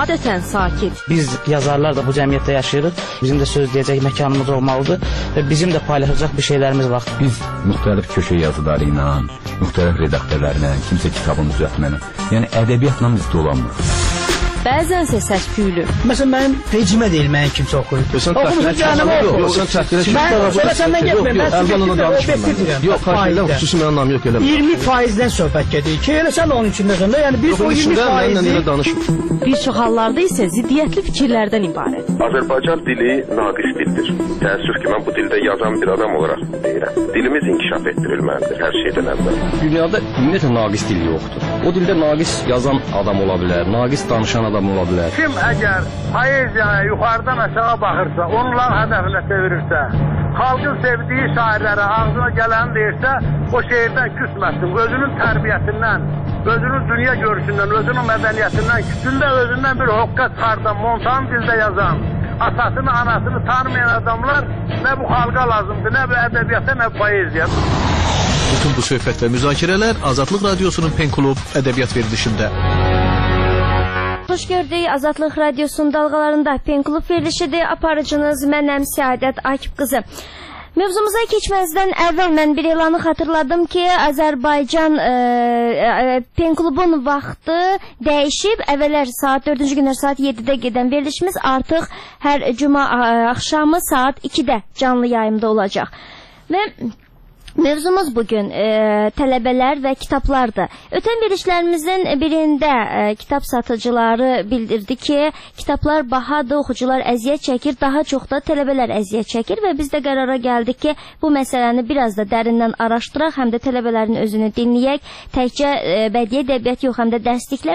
adətən sakit. Biz yazarlar da bu cəmiyyətdə yaşayırıq. Bizim də söz deyəcək məkanımız olmalıdır və bizim də paylaşacaq bir şeylərimiz var. Biz müxtəlif köşə yazıları ilə, müxtəlif redaktörlərlə, kimsə kitabını düzəltməklə, yəni ədəbiyyatla biz dolanmırıq. Bəzənsə səs-küylü. Məsələn, mənim vecimə deyil, mənim kimsə oxuyur. Oxumuşun canımı oxuyur. Sonra səndən getməyim, mən siz yox, xarşıyla xüsusi mənim namı yox elə. 20%-dən söhbət gedir ki, elə sən onun içindəsən də, yəni biz o 20%-i... Bir çox hallarda isə ziddiyyətli fikirlərdən ibarət. Azərbaycan dili naqis dildir. Təəssüf ki, mən bu dildə yazan bir adam olaraq deyirəm. Dilimiz inkişaf etdirilməlidir hər şeydən əvvəl. Dünyada ümumiyyətlə naqis dil yoxdur. O dildə naqis yazan adam ola bilər, naqis danışan adam ola bilər. Kim əgər poeziyaya yuxarıdan aşağı baxırsa, onların hədəfinə çevirirsə, xalqın sevdiyi şairlərə ağzına gələni deyirsə, o şeirdən küsməsin, özünün tərbiyəsindən, özünün dünya görüşündən, özünün mədəniyyətindən, küçündə özündən bir hoqqa çıxardan, montan dildə yazan, atasını, anasını tanımayan adamlar nə bu xalqa lazımdır, nə bu ədəbiyyata, nə bu poeziya. Bütün bu söhbət və müzakirələr Azadlıq Radiosunun Pen Klub ədəbiyyat verilişində. Xoş gördük, Azadlıq Radiosunun dalğalarında Pen Klub verilişidir. Aparıcınız mənəm Səadət Akif qızı. Mövzumuza keçməzdən əvvəl mən bir elanı xatırladım ki, Azərbaycan Pen Klubun vaxtı dəyişib. Əvvəllər saat 4-cü günlər saat 7-də gedən verilişimiz artıq hər cuma axşamı saat 2-də canlı yayımda olacaq. Və mövzumuz bugün tələbələr və kitablardır. Ötən verilişlərimizin birində kitab satıcıları bildirdi ki, kitablar bahadır, oxucular əziyyət çəkir, daha çox da tələbələr əziyyət çəkir və biz də qərara gəldik ki, bu məsələni biraz da dərindən araşdıraq, həm də tələbələrin özünü dinləyək, təkcə bədii ədəbiyyat yox, həm də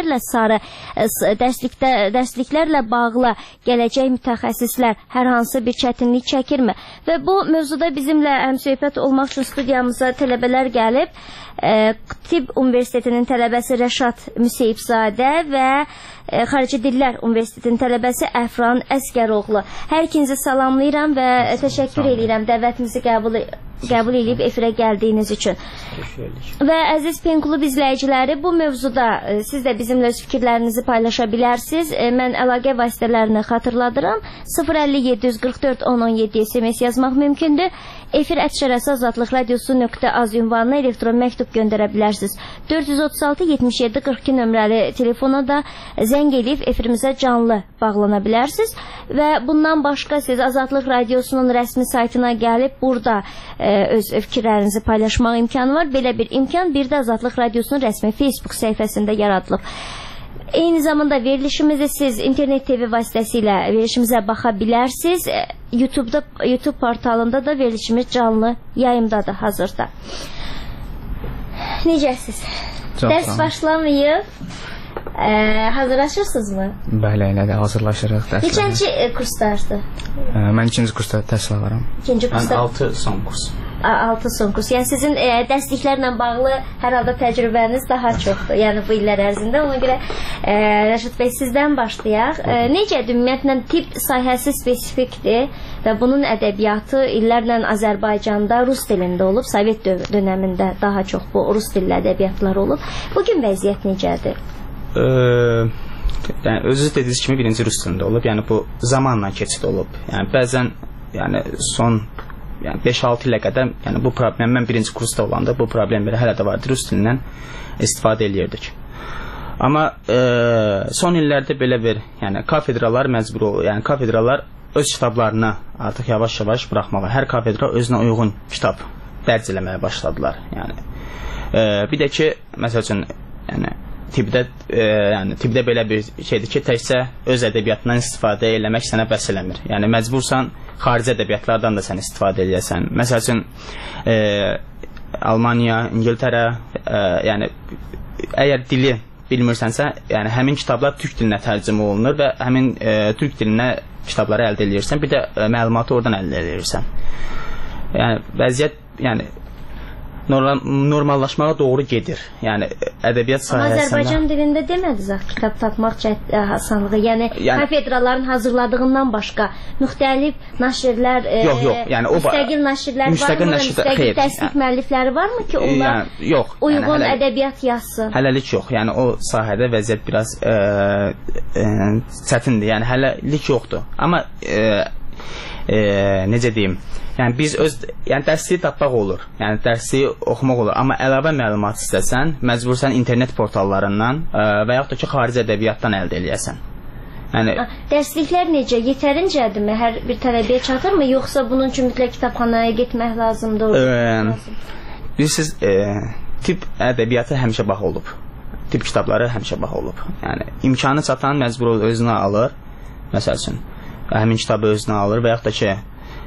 dərsliklərlə bağlı gələcək mütəxəssislər hər hansı bir çətinlik çəkirmi? Və bu mövzuda bizimlə həmsöhbət olmaq üçün studiyamıza tələbələr gəlib. Tibb Universitetinin tələbəsi Rəşad Müseyibzadə və Xarici Dillər Universitetinin tələbəsi Əfran Əsgəroğlu. Hər ikinizi salamlayıram və təşəkkür edirəm dəvətimizi qəbul edib efirə gəldiyiniz üçün. Və əziz Pen Klub izləyiciləri, bu mövzuda siz də bizimlə öz fikirlərinizi paylaşa bilərsiniz. Mən əlaqə vasitələrini xatırladıram. 050-744 1017 SMS yazmaq mümkündür. Efir @azadlıqradiosu.az ünvanına elektron məktub göndərə bilərsiniz. 436-77-42 nömrəli telefona da zəng edib efirimizə canlı bağlana bilərsiniz. Və bundan başqa siz Azadlıq Radiosunun rəsmi saytına gəlib burada öz fikirlərinizi paylaşmaq imkanı var. Belə bir imkan bir də Azadlıq Radiosunun rəsmi Facebook səhifəsində yaradılıb. Eyni zamanda verilişimizi siz internet TV vasitəsilə verilişimizə baxa bilərsiniz. YouTube portalında da verilişimiz canlı yayımdadır hazırda. Necəsiz? Dərs başlamayıb. Hazırlaşırsınız mı? Bəli, elədir, hazırlaşırıq. Neçənci kurslardır? Mən ikinci kursda təhsil alıram. Mən 6 son kurs. 6 son kurs. Yəni sizin dərsliklərlə bağlı hər halda təcrübəniz daha çoxdur. Yəni bu illər ərzində. Ona görə Rəşad bəy sizdən başlayaq. Necədir? Ümumiyyətlə tibb sahəsi spesifikdir və bunun ədəbiyyatı illərlə Azərbaycanda rus dilində olub. Sovet dönəmində daha çox bu rus dilli ədəbiyyatlar olub. Bugün vəziyyət necədir? Yəni özünüz dediyiniz kimi birinci rus dilində olub. Yəni bu zamanla keçid olub. Yəni bəzən son 5-6 ilə qədər, yəni bu problem, mən birinci kursda olanda bu problem hələ də vardır, rus dilindən istifadə eləyirdik. Amma son illərdə belə bir, yəni kafedralar məcbur olur, yəni kafedralar öz kitablarını artıq yavaş-yavaş buraxmağa, hər kafedra özünə uyğun kitab dərc eləməyə başladılar. Yəni bir də ki, məsəl üçün, yəni tibbdə belə bir şeydir ki, təkcə öz ədəbiyyatından istifadə eləmək sənə bəs eləmir. Yəni məcbursan xarici ədəbiyyatlardan da sən istifadə eləyəsən. Məsəl üçün Almaniya, İngiltərə, yəni əgər dili bilmirsənsə, yəni həmin kitablar türk dilinə tərcümə olunur və həmin türk dilinə kitabları əldə edirsən, bir də məlumatı oradan əldə edirsən. Yəni vəziyyət, yəni normallaşmağa doğru gedir. Yəni ədəbiyyat sahəsində. Azərbaycan dilində demədiz axı kitab tapmaq asanlığı. Yəni kafedraların hazırladığından başqa müxtəlif nəşrlər, yəni o müstəqil nəşrlər varmı? Müstəqil təsdiq müəllifləri varmı ki, onlar uyğun ədəbiyyat yazsın? Hələlik yox. Yəni o sahədə vəziyyət biraz çətindir. Yəni hələlik yoxdur. Amma necə deyim? Yəni biz dərsliyi tapmaq olur. Yəni dərsliyi oxumaq olur. Amma əlavə məlumat istəsən, məcbursan internet portallarından və yaxud da ki, xarici ədəbiyyatdan əldə eləyəsən. Yəni dərsliklər necə? Yetərincədirmi? Hər bir tələbəyə çatırmı? Yoxsa bunun üçün mütləq kitabxanaya getmək lazımdır? Bilirsiniz, tip ədəbiyyatı həmişə baha olub. Tip kitabları həmişə baha olub. Yəni imkanı çatan məcbur özünə alır. Məsəl üçün, həmin kitabı özünə alır və yaxud da ki,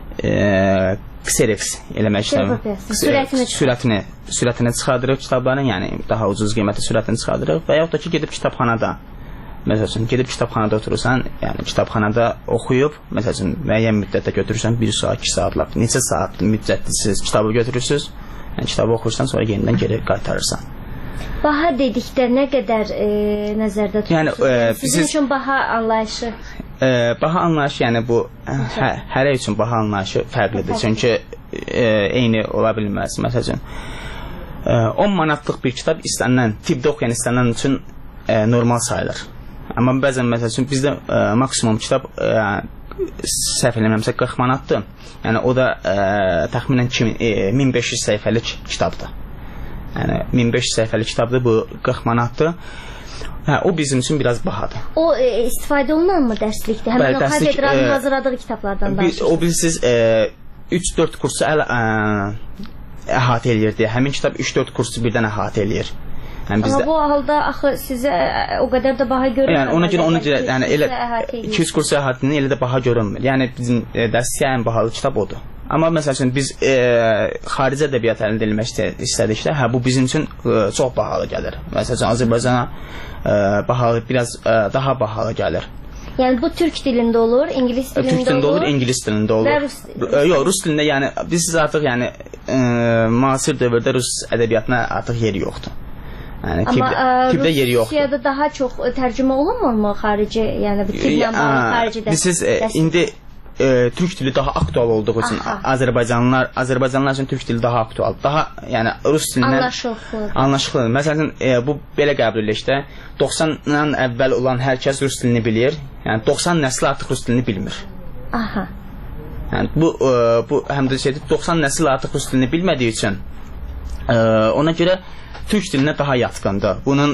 Xerox eləmək istəyir. Sürətini çıxardırıq kitabların, yəni daha ucuz qiymətli sürətini çıxardırıq və yaxud da ki, gedib kitabxanada. Məsəl üçün, gedib kitabxanada oturursan, yəni kitabxanada oxuyub, məsəl üçün, müəyyən müddətdə götürürsən, 1 saat, 2 saatlar, neçə saat müddətsiz kitabı götürürsünüz, yəni kitabı oxursan, sonra yenidən geri qaytarırsan. Baha dedikdə nə qədər nəzərdə tutursunuz? Sizin üçün baha anlayışı? Baha anlayışı, yəni bu hərə üçün baha anlayışı fərqlidir. Çünki eyni ola bilməz. Məsəl üçün 10 manatlıq bir kitab istənilən, tibdə oxuyan istənilən üçün normal sayılır. Amma bəzən məsəl üçün bizdə maksimum kitab səhv eləmirəmsə 40 manatdır. Yəni o da təxminən 1500 səhifəlik kitabdır. Yəni 1500 səhifəlik kitabdır, bu 40 manatdır. O bizim üçün biraz bahadır. O istifadə olunanmı dərslikdə? Həmin o kafedranın hazırladığı kitablardan danışırsınız? O bilirsiniz 3-4 kursu əhatə eləyir deyə. Həmin kitab 3-4 kursu birdən əhatə eləyir. Amma bu halda axı sizə o qədər də baha görünmür. Yəni ona görə yəni elə 200 kursu əhatəsində elə də baha görünmür. Yəni bizim dərslikdə ən bahalı kitab odur. Amma məsəl üçün biz xarici ədəbiyyat əldə etmək istədikdə, bu bizim üçün çox bahalı gəlir. Məsəl üçün Azərbaycana biraz daha bahalı gəlir. Yəni bu türk dilində olur, ingilis dilində olur? Türk dilində olur, ingilis dilində olur. Yox, rus dilində, yəni biz artıq yəni müasir dövrdə rus ədəbiyyatına artıq yeri yoxdur. Yəni tibdə yeri yoxdur. Rusiyada daha çox tərcümə olunmur xarici, yəni bu tiblə bağlı xarici dərs. Siz indi türk dili daha aktual olduğu üçün Azərbaycanlılar üçün türk dili daha aktual. Daha yəni rus dilindən anlaşılır. Məsələn bu belə qəbul edilir ki, 90-dan əvvəl olan hər kəs rus dilini bilir. Yəni 90 nəsli artıq rus dilini bilmir. Aha. Yəni bu həm də şeydir, 90 nəsil artıq rus dilini bilmədiyi üçün ona görə türk dilinə daha yatkındır. Bunun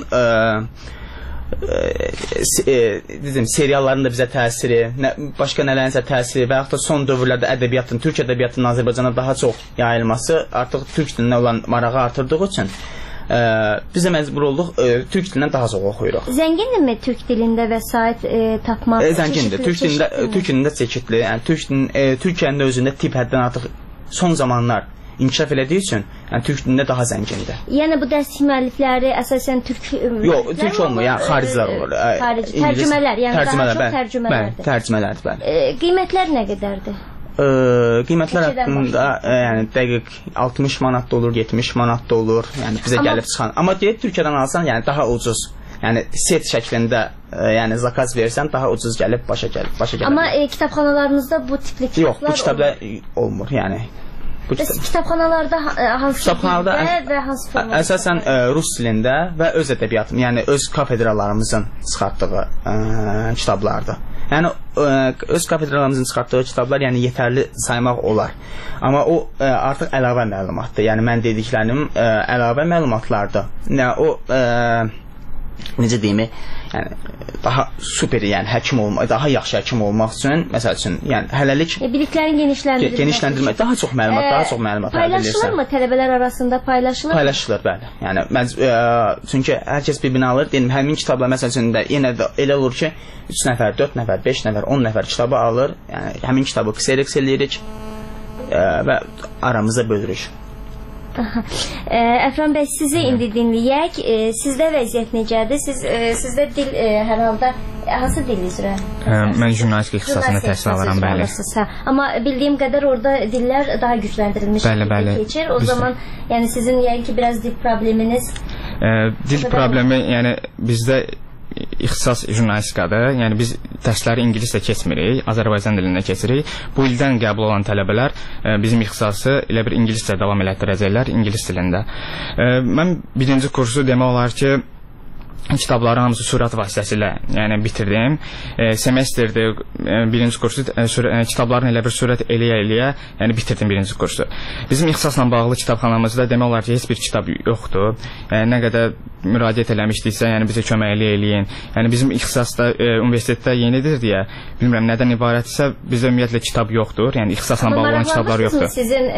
serialların da bizə təsiri, başqa nələrinsə təsiri və yaxud da son dövrlərdə ədəbiyyatın, türk ədəbiyyatının Azərbaycana daha çox yayılması artıq türk dilinə olan marağı artırdığı üçün bizə məcbur olduq türk dilindən daha çox oxuyuruq. Zəngindirmi türk dilində vəsait tapmaq? Zəngindir. Türk dilində çeşidli. Yəni Türkiyənin özündə tip həddən artıq son zamanlar inkişaf elədiyi üçün türk dilində daha zəngindir. Yəni bu dərslik müəllifləri əsasən türk yox, türk olmur, yəni xaricilər olur. Tərcümələr, yəni daha çox tərcümələrdir. Tərcümələrdir, bəli. Qiymətlər nə qədərdir? Qiymətlər haqqında yəni dəqiq 60 manat da olur, 70 manat da olur. Yəni bizə gəlib çıxan. Amma deyək Türkiyədən alsan, yəni daha ucuz. Yəni set şəklində yəni zakaz versən daha ucuz gəlib başa gəlir. Amma kitabxanalarınızda bu tipli kitablar yox, bu kitablar olmur, yəni. Kitabxanalarda hansı dildə və hansı formada? Əsasən rus dilində və öz ədəbiyyatım, yəni öz kafedralarımızın çıxartdığı kitablardır. Yəni öz kafedralarımızın çıxartdığı kitablar yəni yetərli saymaq olar. Amma o artıq əlavə məlumatdır. Yəni mən dediklərim əlavə məlumatlardır. Yəni o necə deyim, yəni daha super, yəni həkim olmaq, daha yaxşı həkim olmaq üçün, məsəl üçün, yəni hələlik biliklərin genişləndirmək, daha çox məlumat əldə edirsən. Paylaşılırmı tələbələr arasında paylaşılır? Paylaşılır, bəli. Yəni çünki hər kəs bir-birini alır. Deyim, həmin kitablar məsəl üçün də yenə də elə olur ki, 3 nəfər, 4 nəfər, 5 nəfər, 10 nəfər kitabı alır. Yəni həmin kitabı Xerox eləyirik və aramızda bölürük. Əfran bəy, sizi indi dinləyək. Sizdə vəziyyət necədir? Sizdə dil hər halda hansı dil üzrə? Mən jurnalistika ixtisasında təhsil alıram, bəli. Amma bildiyim qədər orada dillər daha gücləndirilmiş keçir. O zaman yəni sizin yəni ki biraz dil probleminiz dil problemi yəni bizdə ixtisas jurnalistikadır. Yəni biz dərsləri ingiliscə keçmirik, Azərbaycan dilində keçirik. Bu ildən qəbul olan tələbələr bizim ixtisası elə bir ingiliscə davam elətdirəcəklər, ingilis dilində. Mən birinci kursu demək olar ki kitabları hamısı sürət vasitəsilə yəni bitirdim. Semestrdə birinci kursu kitabların elə bir sürət eləyə yəni bitirdim birinci kursu. Bizim ixtisasla bağlı kitabxanamızda demək olar ki heç bir kitab yoxdur. Nə qədər müraciət eləmişdiksə, yəni bizə kömək eləyin. Yəni bizim ixtisasda universitetdə yenidir deyə bilmirəm nədən ibarətsə bizdə ümumiyyətlə kitab yoxdur. Yəni ixtisasla bağlı olan kitablar yoxdur. Sizin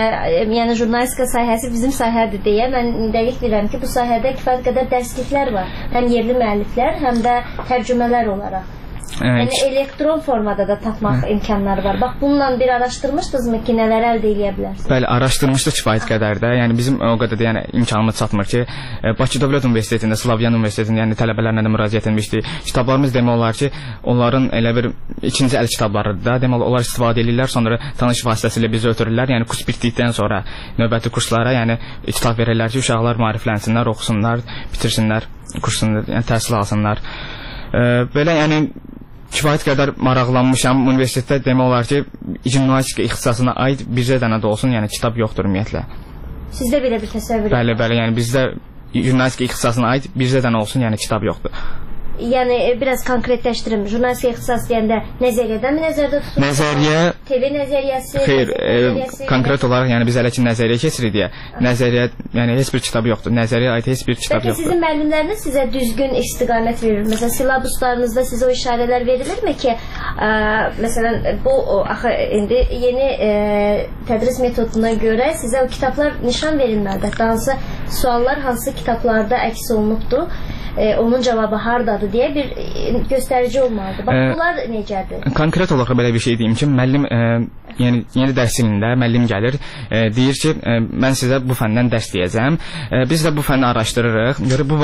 yəni jurnalistika sahəsi bizim sahədir deyə mən dəqiq bilirəm ki bu sahədə kifayət qədər dərsliklər var. Həm yerli müəlliflər, həm də tərcümələr olaraq. Yəni elektron formada da tapmaq imkanları var. Bax, bununla bir araşdırmışdınızmı ki, nələr əldə edə bilərsiniz? Bəli, araşdırmışdıq kifayət qədər də. Yəni bizim o qədər də yəni imkanımız çatmır ki, Bakı Dövlət Universitetində, Slavyan Universitetində yəni tələbələrlə də müraciət etmişdik. Kitablarımız demək olar ki, onların elə bir ikinci əl kitablarıdır da. Demək olar onlar istifadə edirlər, sonra tanış vasitəsilə bizi ötürürlər. Yəni kurs bitdikdən sonra növbəti kurslara yəni kitab verirlər ki, uşaqlar maariflənsinlər, oxusunlar, bitirsinlər kursunu, yəni təhsil alsınlar. Belə yəni kifayət qədər maraqlanmışam. Universitetdə demək olar ki, jurnalistika ixtisasına aid bircə dənə də olsun, yəni kitab yoxdur ümumiyyətlə. Sizdə belə bir təsəvvür? Bəli, yəni bizdə jurnalistika ixtisasına aid bircə dənə olsun, yəni kitab yoxdur. Yəni biraz konkretləşdirim. Jurnalistika ixtisası deyəndə nəzəriyyədən mi nəzərdə tutulur? Nəzəriyyə TV nəzəriyyəsi? Xeyr, konkret olaraq yəni biz hələ ki nəzəriyyə keçirik deyə. Nəzəriyyə yəni heç bir kitab yoxdur. Nəzəriyyəyə aid heç bir kitab yoxdur. Sizin müəllimləriniz sizə düzgün istiqamət verir. Məsələn, silabuslarınızda sizə o işarələr verilirmi ki, məsələn bu axı indi yeni tədris metoduna görə sizə o kitablar nişan verilməlidir. Hansı suallar hansı kitablarda əks olunubdur? Onun cavabı hardadır deyə bir göstərici olmalıdır. Bax, bunlar necədir? Konkret olaraq belə bir şey deyim ki, müəllim yəni yeni dərs ilində müəllim gəlir, deyir ki, mən sizə bu fəndən dərs deyəcəm. Biz də bu fənni araşdırırıq.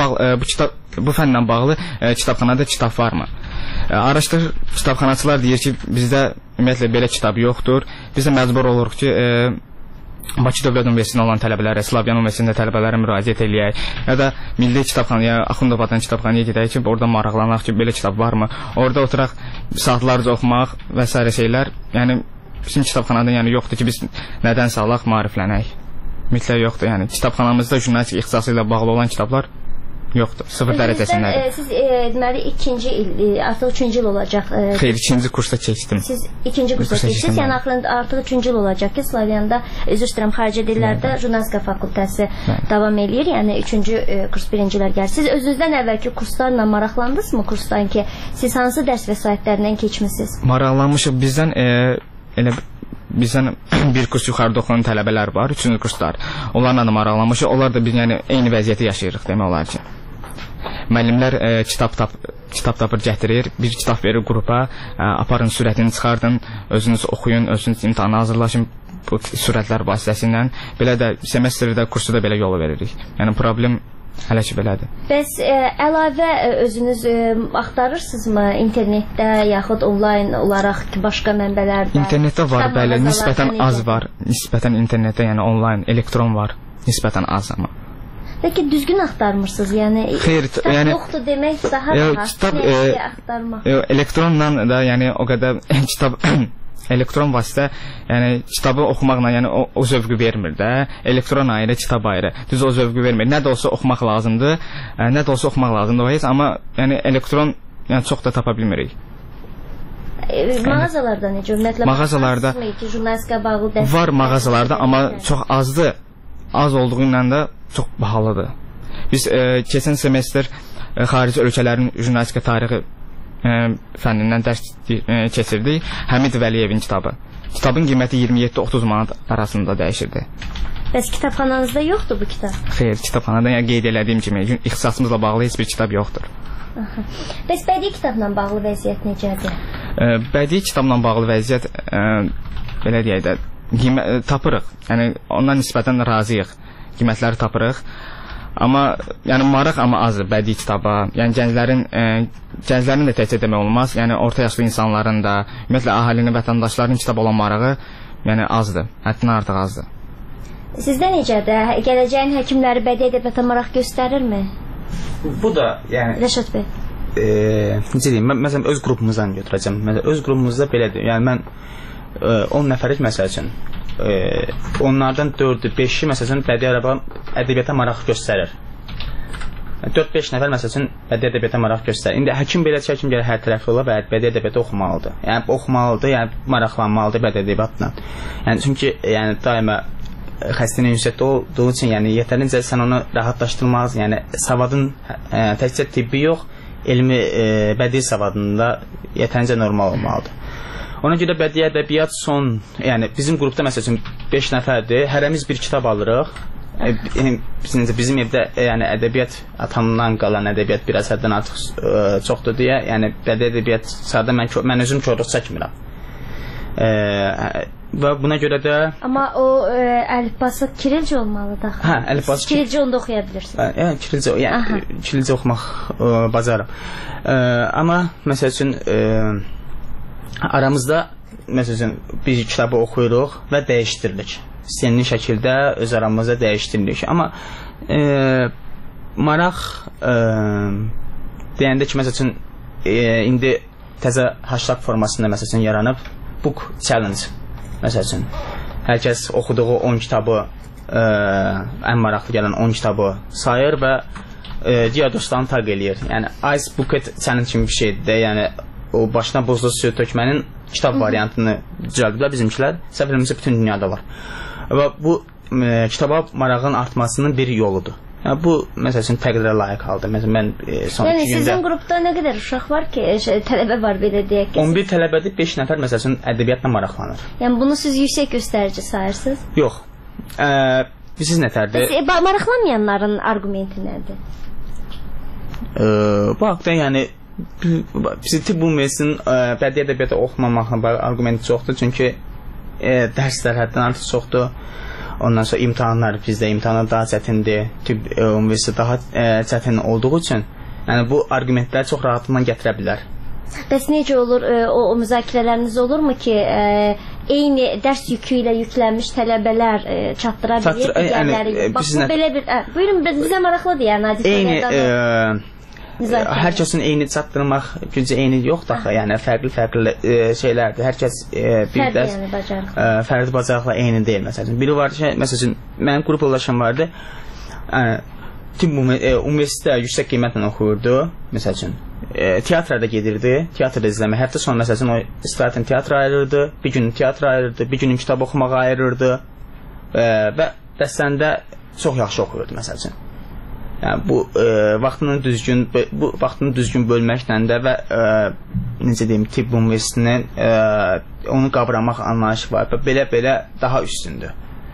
Bu fənlə bağlı kitabxanada kitab varmı? Araşdırır, kitabxanaçılar deyir ki, bizdə ümumiyyətlə belə kitab yoxdur. Biz də məcbur oluruq ki, Bakı Dövlət Universitetində olan tələbələrə, Slavyan Universitetində tələbələrə müraciət eləyək, ya da Milli Kitabxanaya, Axundobadan kitabxanaya gedək ki, orada maraqlanaq ki, belə kitab varmı? Orada oturaq saatlarca oxumaq və s. şeylər, yəni bizim kitabxanada yəni yoxdur ki, biz nədənsə alaq, maariflənək. Mütləq yoxdur, yəni kitabxanamızda jurnalistika ixtisası ilə bağlı olan kitablar yoxdur, sıfır dərəcəsindədir. Siz deməli ikinci il, artıq üçüncü il olacaq. Xeyr, ikinci kursda keçdim. Siz ikinci kursda keçdiniz, yəni artıq üçüncü il olacaq ki, Slavyanda, üzr istəyirəm, xarici dillərdə jurnalistika fakültəsi davam eləyir, yəni üçüncü kurs birincilər gəlir. Siz özünüzdən əvvəlki kurslarla maraqlandınızmı kursdan ki, siz hansı dərs vəsaitlərindən keçmisiniz? Maraqlanmışıq, bizdən elə bizdən bir kurs yuxarıda oxuyan tələbələr var, üçüncü kurslar. Onlarla da maraqlanmışıq, onlar da biz yəni eyni vəziyyəti yaşayırıq demək olar ki. Müəllimlər kitab tapır, gətirir, bir kitab verir qrupa, aparın sürətini çıxardın, özünüz oxuyun, özünüz imtahana hazırlaşın bu sürətlər vasitəsilə. Belə də semestrdə kursu da belə yolu veririk. Yəni problem hələ ki belədir. Bəs əlavə özünüz axtarırsınızmı internetdə yaxud onlayn olaraq ki, başqa mənbələrdə? İnternetdə var, bəli, nisbətən az var. Nisbətən internetdə, yəni onlayn, elektron var, nisbətən az amma. Peki düzgün axtarmırsınız, yəni kitab yoxdur demək daha rahat, nəyə axtarmaq? Elektronla da, yəni o qədər kitab, elektron vasitə, yəni kitabı oxumaqla yəni o zövqü vermir də, elektron ayrı, kitab ayrı, düz o zövqü vermir. Nə də olsa oxumaq lazımdır, o heç, amma yəni elektron yəni çox da tapa bilmirik. Mağazalarda necə? Ümumiyyətlə, mağazalarda jurnalistika bağlı dərs var mağazalarda, amma çox azdır. Az olduğu ilə də çox bahalıdır. Biz keçən semestr xarici ölkələrin jurnalistika tarixi fənnindən dərs keçirdik. Həmid Vəliyevin kitabı. Kitabın qiyməti 27-30 manat arasında dəyişirdi. Bəs kitabxananızda yoxdur bu kitab? Xeyr, kitabxanada yəni qeyd elədiyim kimi ixtisasımızla bağlı heç bir kitab yoxdur. Bəs bədii kitabla bağlı vəziyyət necədir? Bədii kitabla bağlı vəziyyət belə deyək də tapırıq. Yəni ondan nisbətən razıyıq. qiymətləri tapırıq. Amma yəni maraq azdır bədii kitaba. Yəni gənclərin də təkcə demək olmaz. Yəni orta yaşlı insanların da, ümumiyyətlə əhalinin, vətəndaşların kitab olan marağı yəni azdır. Həddindən artıq azdır. Sizdə necədir? Gələcəyin həkimləri bədii ədəbiyyata maraq göstərirmi? Bu da yəni Rəşad bəy. Necə deyim? Məsələn öz qrupumuzdan götürəcəm. Məsələn öz qrupumuzda belədir. Yəni mən 10 nəfərik məsəl üçün onlardan 4-ü, 5-i məsələn bədii ədəbiyyata maraq göstərir. 4-5 nəfər məsəl üçün bədii ədəbiyyata maraq göstərir. İndi həkim belə həkim gəlir hər tərəfli ola və bədii ədəbiyyatı oxumalıdır. Yəni oxumalıdır, yəni maraqlanmalıdır bədii ədəbiyyatla. Yəni çünki yəni daima xəstənin yüksəkdə olduğu üçün yəni yetərincə sən onu rahatlaşdırmalısın. Yəni savadın təkcə tibbi yox, elmi bədii savadında yetərincə normal olmalıdır. Ona görə bədii ədəbiyyat yəni bizim qrupda məsəl üçün 5 nəfərdir, hərəmiz bir kitab alırıq. Bizim evdə yəni ədəbiyyat atamdan qalan ədəbiyyat bir əsərdən artıq çoxdur deyə, yəni bədii ədəbiyyat sadə mən özüm korluq çəkmirəm. Və buna görə də amma o əlifbası kirilcə olmalıdır. Hə, əlifbası kirilcə onda oxuya bilirsiniz. Yəni kirilcə, yəni kirilcə oxumaq bacarım. Amma məsəl üçün aramızda məsəl üçün bir kitabı oxuyuruq və dəyişdiririk. İstənilən şəkildə öz aramızda dəyişdiririk. Amma maraq deyəndə ki, məsəl üçün indi təzə hashtag formasında məsəl üçün yaranıb book challenge. Məsəl üçün hər kəs oxuduğu 10 kitabı ən maraqlı gələn 10 kitabı sayır və digər dostlarını tag eləyir. Yəni Ice Bucket Challenge kimi bir şeydir də, yəni o başına buzlu suyu tökmənin kitab variantını düzəldiblər bizimkilər. Səfərimizdə bütün dünyada var. Və bu kitaba marağın artmasının bir yoludur. Yəni bu məsəl üçün təqdirə layiq haldır. Məsələn mən son 2 gündə sizin qrupda nə qədər uşaq var ki, tələbə var belə deyək ki? 11 tələbədir, 5 nəfər məsəl üçün ədəbiyyatla maraqlanır. Yəni bunu siz yüksək göstərici sayırsınız? Yox. Siz nətərdir? Maraqlanmayanların arqumenti nədir? Bu haqda yəni tibb üniversitesinin bədii ədəbiyyatı oxumamağın arqumenti çoxdur. Çünki dərslər həddən artıq çoxdur. Ondan sonra imtahanlar, bizdə imtahanlar daha çətindir. Tibb üniversitesi daha çətin olduğu üçün yəni bu arqumentləri çox rahatlıqla gətirə bilər. Bəs necə olur, o müzakirələriniz olurmu ki, eyni dərs yükü ilə yüklənmiş tələbələr çatdıra bilir digərləri? Bax, bu belə bir... Buyurun, bizə maraqlıdır yəni, Nadif. Hər kəsin eyni çatdırmaq gücü eyni yoxdur axı, yəni fərqli şeylərdir. Hər kəs bir dərs fərqli bacarıqla eyni deyil. Məsələn, biri var ki, məsələn, mənim qrup yoldaşım vardı. Tibb üniversitetdə yüksək qiymətlə oxuyurdu, məsəl üçün. Teatra da gedirdi, teatrda izləmək. Həftə sonu məsəl üçün o istirahətən teatra ayırırdı, bir gün teatra ayırırdı, bir günün kitab oxumağa ayırırdı və dərslərində çox yaxşı oxuyurdu məsəl üçün. Yəni bu vaxtını düzgün bölməklə də və necə deyim, tibb üniversitetinin onu qavramaq anlayışı var və belə daha üstündür.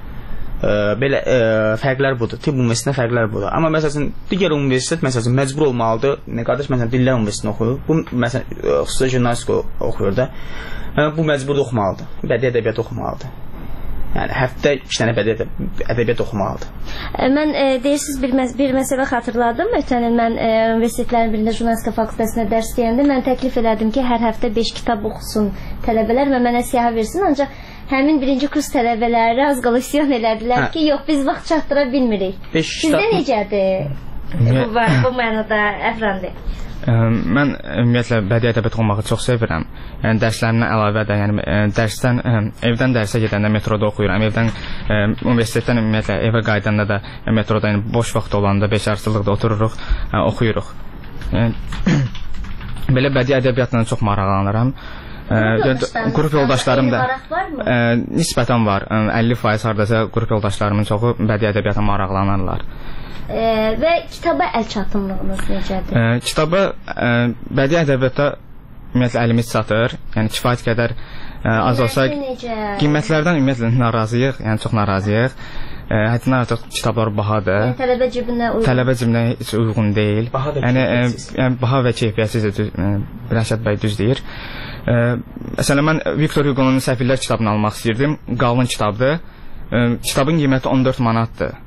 Belə fərqlər budur. Tibb üniversitetində fərqlər budur. Amma məsələn digər universitet məsələn məcbur olmalıdır. Qardaş məsələn dillər universitetini oxuyur. Bu məsələn xüsusi jurnalistika oxuyur da. Bu məcbur oxumalıdır. Bədii ədəbiyyat oxumalıdır. Yəni həftə 2 dənə bədii ədəbiyyat oxumalıdır. Mən deyirsiniz bir məsələ xatırladım. Ötən il mən universitetlərin birində jurnalistika fakültəsində dərs deyəndə mən təklif elədim ki, hər həftə 5 kitab oxusun tələbələr və mənə siyahı versin. Ancaq həmin birinci kurs tələbələri az qala üsyan elədilər ki, yox biz vaxt çatdıra bilmirik. Sizdə necədir bu mənada Əfrəndi? Mən ümumiyyətlə bədii ədəbiyyat oxumağı çox sevirəm. Yəni dərslərimdən əlavə də, yəni dərsdən evdən dərsə gedəndə metroda oxuyuram. Evdən universitetdən ümumiyyətlə evə qayıdanda da metroda, yəni boş vaxt olanda beşarçılıqda otururuq, oxuyuruq. Belə bədii ədəbiyyatla çox maraqlanıram. Qrup yoldaşlarım da nisbətən var. 50% hardasa qrup yoldaşlarımın çoxu bədii ədəbiyyata maraqlanırlar. Və kitaba əl çatımlığınız necədir? Kitaba bədii ədəbiyyatda ümumiyyətlə əlimiz çatır. Yəni kifayət qədər az olsa qiymətlərdən ümumiyyətlə narazıyıq, yəni çox narazıyıq. Həddindən artıq kitablar bahadır. Tələbə cibinə uyğun. Tələbə cibinə heç uyğun deyil. Yəni baha və keyfiyyətsizdir. Rəşad bəy düz deyir. Məsələn mən Viktor Hugo'nun Səfirlər kitabını almaq istəyirdim. Qalın kitabdır. Kitabın qiyməti 14 manatdır.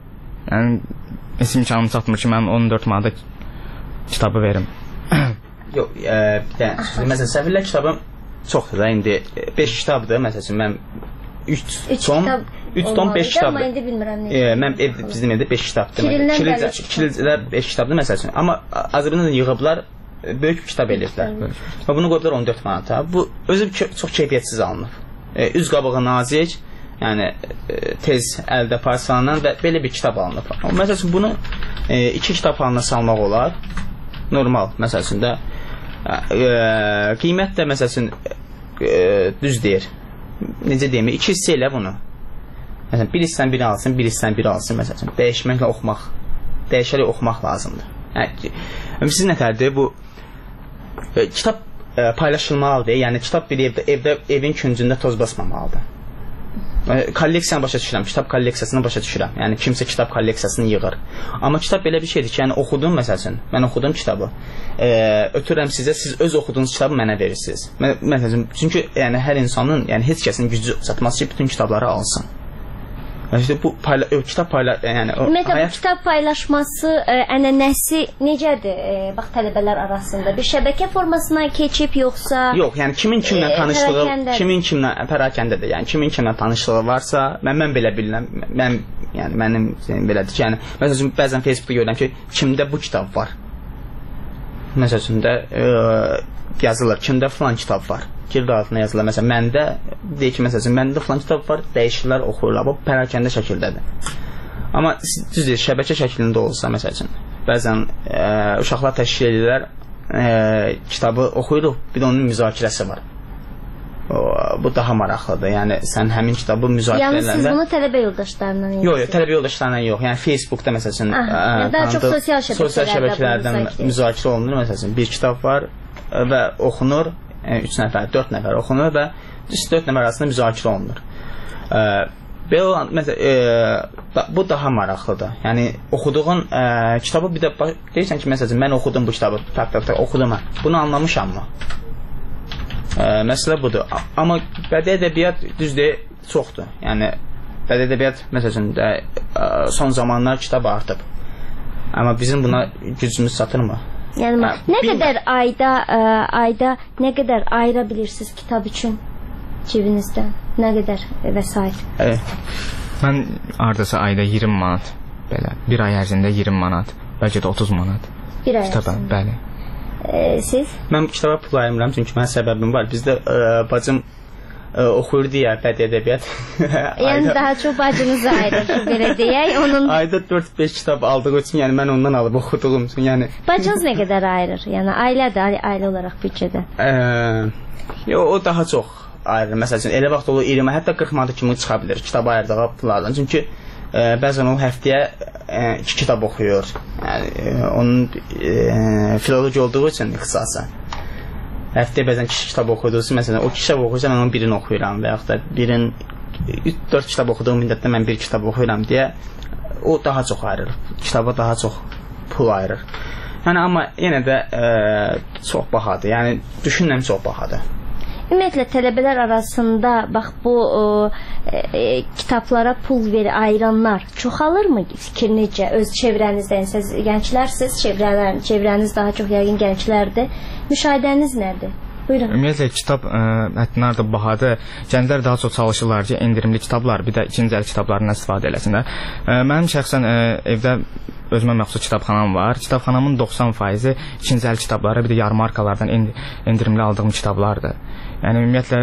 Yəni heç imkanım çatmır ki, mən 14 manata kitabı verim. Yox, məsələn, səfirlər kitabım çoxdur da, indi 5 kitabdır, məsələn, mən 3 tom 5 kitabdır. Amma indi bilmirəm necə. Mən bizim evdə 5 kitabdır. Kirilcələr 5 kitabdır, məsələn. Amma Azərbaycanda yığıblar, böyük kitab eləyiblər. Və bunu qoydular 14 manata. Bu, özü çox keyfiyyətsiz alınıb. Üz qabağı nazik, yəni tez əldə parçalanan və belə bir kitab alınıb. Məsələn, bunu 2 kitab halına salmaq olar. Normal, məsələn də. Qiymət də, məsələn, düz deyir. Necə deyim, 2 hissə elə bunu. Məsələn, bir hissdən biri alsın, bir hissdən biri alsın, məsələn. Dəyişməklə oxumaq, dəyişərək oxumaq lazımdır. Siz nətərdir bu kitab paylaşılmalıdır, yəni kitab bir evdə evin küncündə toz basmamalıdır. Kolleksiyanı başa düşürəm, kitab kolleksiyasını başa düşürəm. Yəni kimsə kitab kolleksiyasını yığır. Amma kitab belə bir şeydir ki, yəni oxudum məsələn, mən oxudum kitabı. Ötürürəm sizə, siz öz oxuduğunuz kitabı mənə verirsiniz. Məsələn, çünki yəni hər insanın, yəni heç kəsin gücü çatmaz ki, bütün kitabları alsın. Yəni bu kitab yəni ümumiyyətlə bu kitab paylaşması ənənəsi necədir bax tələbələr arasında? Bir şəbəkə formasına keçib yoxsa? Yox, yəni kimin kimlə tanışlığı, kimin kimlə pərakəndədir. Yəni kimin kimlə tanışlığı varsa, mən belə bilirəm. Mən yəni mənim belədir ki, yəni məsələn bəzən Facebookda görürəm ki, kimdə bu kitab var. Məsələn də yazılır, kimdə falan kitab var. Girdi altına yazılır. Məsələn, məndə deyir ki, məsələn, məndə falan kitab var, dəyişirlər, oxuyurlar. Bu pərakəndə şəkildədir. Amma düz deyir, şəbəkə şəklində olsa, məsələn, bəzən uşaqlar təşkil edirlər, kitabı oxuyuruq, bir də onun müzakirəsi var. Bu daha maraqlıdır. Yəni, sən həmin kitabı müzakirə edəndə... Yəni, siz bunu tələbə yoldaşlarından edirsiniz? Yox, tələbə yoldaşlarından yox. Yəni, Facebookda, məsələn, daha çox sosial şəbəkələrdən müzakirə olunur. Məsələn, bir kitab var və oxunur, 3 nəfər, 4 nəfər oxunur və 4 nəfər arasında müzakirə olunur. Belə olan, məsələn, bu daha maraqlıdır. Yəni, oxuduğun kitabı bir də deyirsən ki, məsələn, mən oxudum bu kitabı, oxudum mən. Bunu anlamışam mı? Məsələ budur. Amma bədii ədəbiyyat düzdür, çoxdur. Yəni, bədii ədəbiyyat, məsələn, son zamanlar kitab artıb. Amma bizim buna gücümüz çatırmı? Yəni, nə qədər ayda nə qədər ayıra bilirsiniz kitab üçün cibinizdən? Nə qədər vəsait? Mən ardasa ayda 20 manat, belə, bir ay ərzində 20 manat, bəlkə də 30 manat. Bir ay ərzində? Bəli. Siz? Mən kitaba pul ayırmıram, çünki mənim səbəbim var. Bizdə bacım oxuyur deyə bədii ədəbiyyat. Yəni daha çox bacınız ayırır, belə deyək. Ayda 4-5 kitab aldığı üçün, yəni mən ondan alıb oxuduğum üçün, yəni. Bacınız nə qədər ayırır? Yəni ailədir, ailə olaraq büdcədə? O daha çox ayırır. Məsələn, elə vaxt olur 20, hətta 40 manat kimi çıxa bilir kitab ayırdığı pullardan. Çünki bəzən o həftəyə 2 kitab oxuyur. Yəni, onun filoloji olduğu üçün ixtisası. Həftəyə bəzən 2 kitab oxuyduğu, məsələn, o 2 kitab oxuyursa mən onun birini oxuyuram və yaxud da birin 4 kitab oxuduğum müddətdə mən 1 kitab oxuyuram deyə o daha çox ayırır. Kitaba daha çox pul ayırır. Yəni, amma yenə də çox bahadır. Yəni, düşünürəm çox bahadır. Ümumiyyətlə, tələbələr arasında bax bu kitablara pul ayıranlar çoxalırmı fikir necə? Öz çevrənizdən, siz gənclərsiniz, çevrəniz daha çox yəqin gənclərdir. Müşahidəniz nədir? Buyurun. Ümumiyyətlə, kitab həddindən artıq bahadır. Gənclər daha çox çalışırlar ki, endirimli kitablar, bir də ikinci əl kitablarından istifadə eləsinlər. Mənim şəxsən evdə özümə məxsus kitabxanam var. Kitabxanamın 90%-i ikinci əl kitabları, bir də yarmarkalardan endirimli aldığım kitablardır. Yəni, ümumiyyətlə,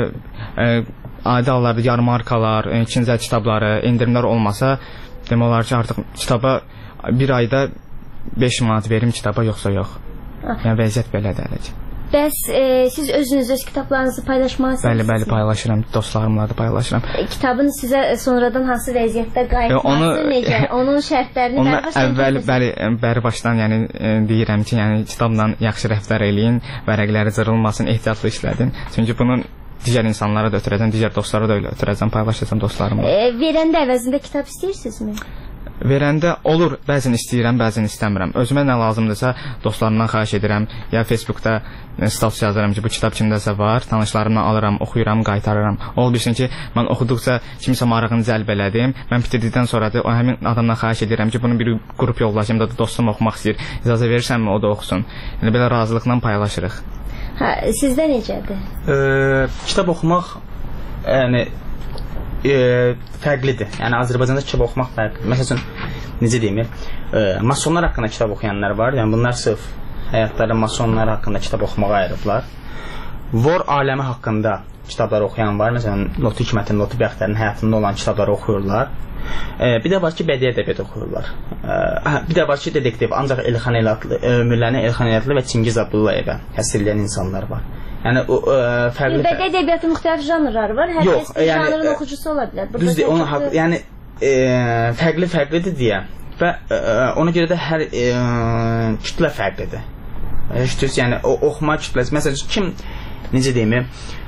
adi hallarda yarmarkalar, ikinci əl kitabları, endirimlər olmasa, demək olar ki, artıq kitaba bir ayda 5 manat verim kitaba, yoxsa yox. Yəni, vəziyyət belədir. Bəs siz özünüz öz kitablarınızı paylaşmalısınız? Bəli, paylaşıram, dostlarımla da paylaşıram. Kitabın sizə sonradan hansı vəziyyətdə qayıtması necə? Onun şərtlərini bəri başdan deyirəm ki, kitabla yaxşı rəftar eləyin, vərəqləri cırılmasın, ehtiyatlı işlədin. Çünki bunun digər insanlara da ötürəcəm, digər dostlara da ötürəcəm, paylaşacam dostlarımla. Verəndə əvəzində kitab istəyirsinizmi? verəndə olur, bəzən istəyirəm, bəzən istəmirəm. Özümə nə lazımdırsa dostlarımdan xahiş edirəm, ya Facebookda status yazıram ki, bu kitab kimdəsə var, tanışlarımdan alıram, oxuyuram, qaytarıram. Ol bilsin ki, mən oxuduqca kimsə marağını cəlb elədim. Mən bitirdikdən sonra da o həmin adamdan xahiş edirəm ki, bunu bir qrup yoldaşım da dostum oxumaq istəyir. İcazə verirsənmi o da oxusun. Yəni belə razılıqla paylaşırıq. Hə, sizdə necədir? Kitab oxumaq yəni fərqlidir. Yəni Azərbaycanda kitab oxumaq fərqlidir. Məsələn, necə deyim? Masonlar haqqında kitab oxuyanlar var. Yəni bunlar sırf həyatlarında masonlar haqqında kitab oxumağa ayırıblar. Vor aləmi haqqında kitablar oxuyan var. Məsələn, Lotu Hikmətin, Lotu Bəxtərin həyatında olan kitabları oxuyurlar. Bir də var ki, bədii ədəbiyyat oxuyurlar. Bir də var ki, detektiv, ancaq Elxan Elatlı, Ömürlərini Elxan Elatlı və Çingiz Abdullayevə həsr edən insanlar var. Yəni o fərqli bədii ədəbiyyatın müxtəlif janrları var. Hər kəs bir janrın oxucusu ola bilər. Düzdür, onun haqqı, yəni fərqlidir deyə və ona görə də hər kütlə fərqlidir. Yəni oxuma kütləsi, məsələn, kim necə deyim,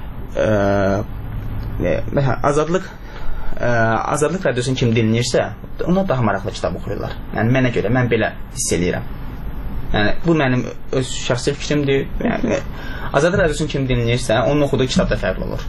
Azadlıq radiosunu kim dinləyirsə, ona daha maraqlı kitab oxuyurlar. Yəni mənə görə, mən belə hiss eləyirəm. Yəni bu mənim öz şəxsi fikrimdir. Yəni Azadlıq radiosunu kim dinləyirsə, onun oxuduğu kitab da fərqli olur.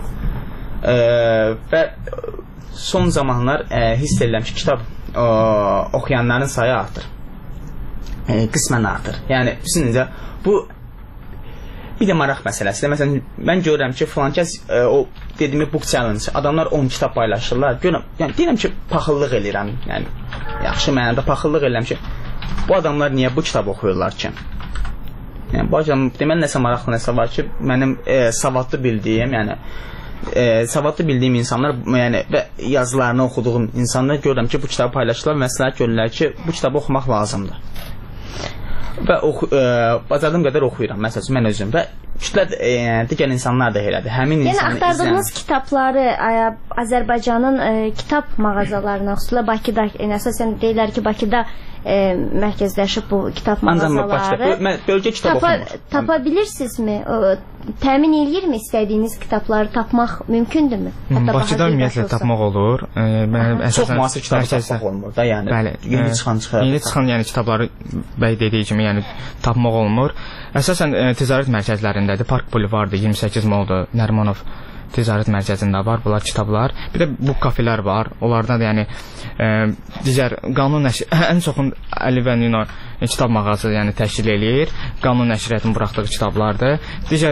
Və son zamanlar hiss edirəm ki, kitab oxuyanların sayı artır. Qismən artır. Yəni sizcə bu bir də maraq məsələsidir. Məsələn, mən görürəm ki, filan kəs o dediyim book challenge, adamlar 10 kitab paylaşırlar. Görürəm, yəni deyirəm ki, paxıllıq eləyirəm. Yəni yaxşı mənada paxıllıq eləyirəm ki, bu adamlar niyə bu kitab oxuyurlar ki? Yəni bu adam deməli nəsə maraqlı nəsə var ki, mənim savadlı bildiyim, yəni savadlı bildiyim insanlar, yəni və yazılarını oxuduğum insanlar görürəm ki, bu kitabı paylaşırlar, məsləhət görürlər ki, bu kitabı oxumaq lazımdır. Və bacardığım qədər oxuyuram, məsələn, mən özüm və kütlə digər insanlar da elədir. Həmin yəni axtardığınız kitabları Azərbaycanın kitab mağazalarına, xüsusilə Bakıda, əsasən deyirlər ki, Bakıda mərkəzləşib bu kitab mağazaları. Bölgə kitab oxumur. Tapa bilirsinizmi? Təmin eləyirmi istədiyiniz kitabları tapmaq mümkündürmü? Bakıda ümumiyyətlə tapmaq olur. Çox müasir kitab tapmaq olmur da, yəni yeni çıxan yəni kitabları bəy dediyi kimi yəni tapmaq olmur. Əsasən ticarət mərkəzlərindədir. Park Boulevarddır, 28 Moldur, Nərimanov ticarət mərkəzində var bunlar kitablar. Bir də bu kafelər var. Onlarda da yəni digər qanun nəşr ən çoxun Əli və Nino kitab mağazası yəni təşkil eləyir. Qanun nəşriyyatının buraxdığı kitablardır. Digər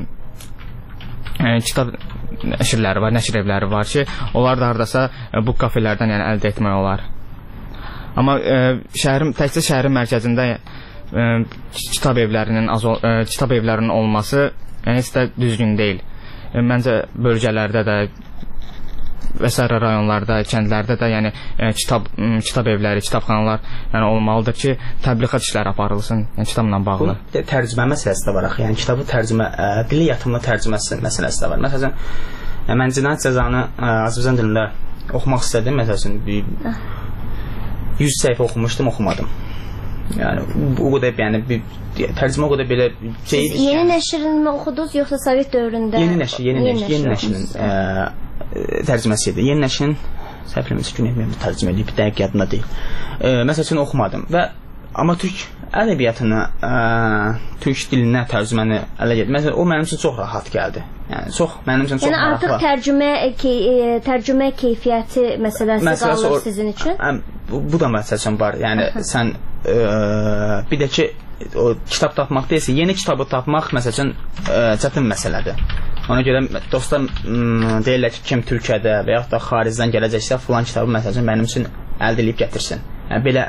kitab nəşrləri var, nəşr evləri var ki, onlar da hardasa bu kafelərdən yəni əldə etmək olar. Amma təkcə şəhərin mərkəzində kitab evlərinin olması yəni heç də düzgün deyil. Məncə bölgələrdə də və sair rayonlarda, kəndlərdə də yəni kitab evləri, kitabxanalar yəni olmalıdır ki, təbliğat işləri aparılsın, yəni kitabla bağlı. Tərcümə məsələsi də var axı. Yəni kitabı tərcümə, dili yatımlı tərcüməsi məsələsi də var. Məsələn, mən Cinayət Cəzanı Azərbaycan dilində oxumaq istədim, məsələn, 100 səhifə oxumuşdum, oxumadım. Yəni o qədər yəni tərcümə o qədər belə Siz yeni nəşrini oxudunuz yoxsa Sovet dövründə? Yeni nəşrin tərcüməsi idi. Yeni nəşrin səhifləməsi günə tərcümə edib, dəqiq yadımda deyil. Məsəl üçün oxumadım və amma türk ədəbiyyatına, türk dilinə tərcüməni ələ gəldi. Məsələn, o mənim üçün çox rahat gəldi. Yəni çox mənim üçün çox rahat. Yəni artıq tərcümə keyfiyyəti məsələsi qalır sizin üçün? Bu da məsəl üçün var. Yəni sən bir də ki o kitab tapmaq deyilsə, yeni kitabı tapmaq məsəl üçün çətin məsələdir. Ona görə dostlar deyirlər ki, kim Türkiyədə və yaxud da xaricdən gələcəksə, filan kitabı məsəl üçün mənim üçün əldə edib gətirsin. Yəni belə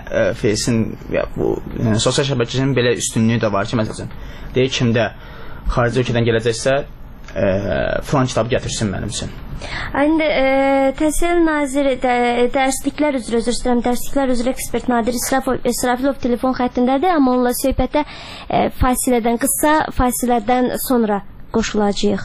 sosial şəbəkənin belə üstünlüyü də var ki, məsəl üçün deyir kimdə xarici ölkədən gələcəksə, filan kitabı gətirsin mənim üçün. İndi Təhsil Naziri dərsliklər üzrə ekspert Nadir İsrafilov telefon xəttindədir, amma onunla söhbətə qısa fasilədən sonra qoşulacağıq.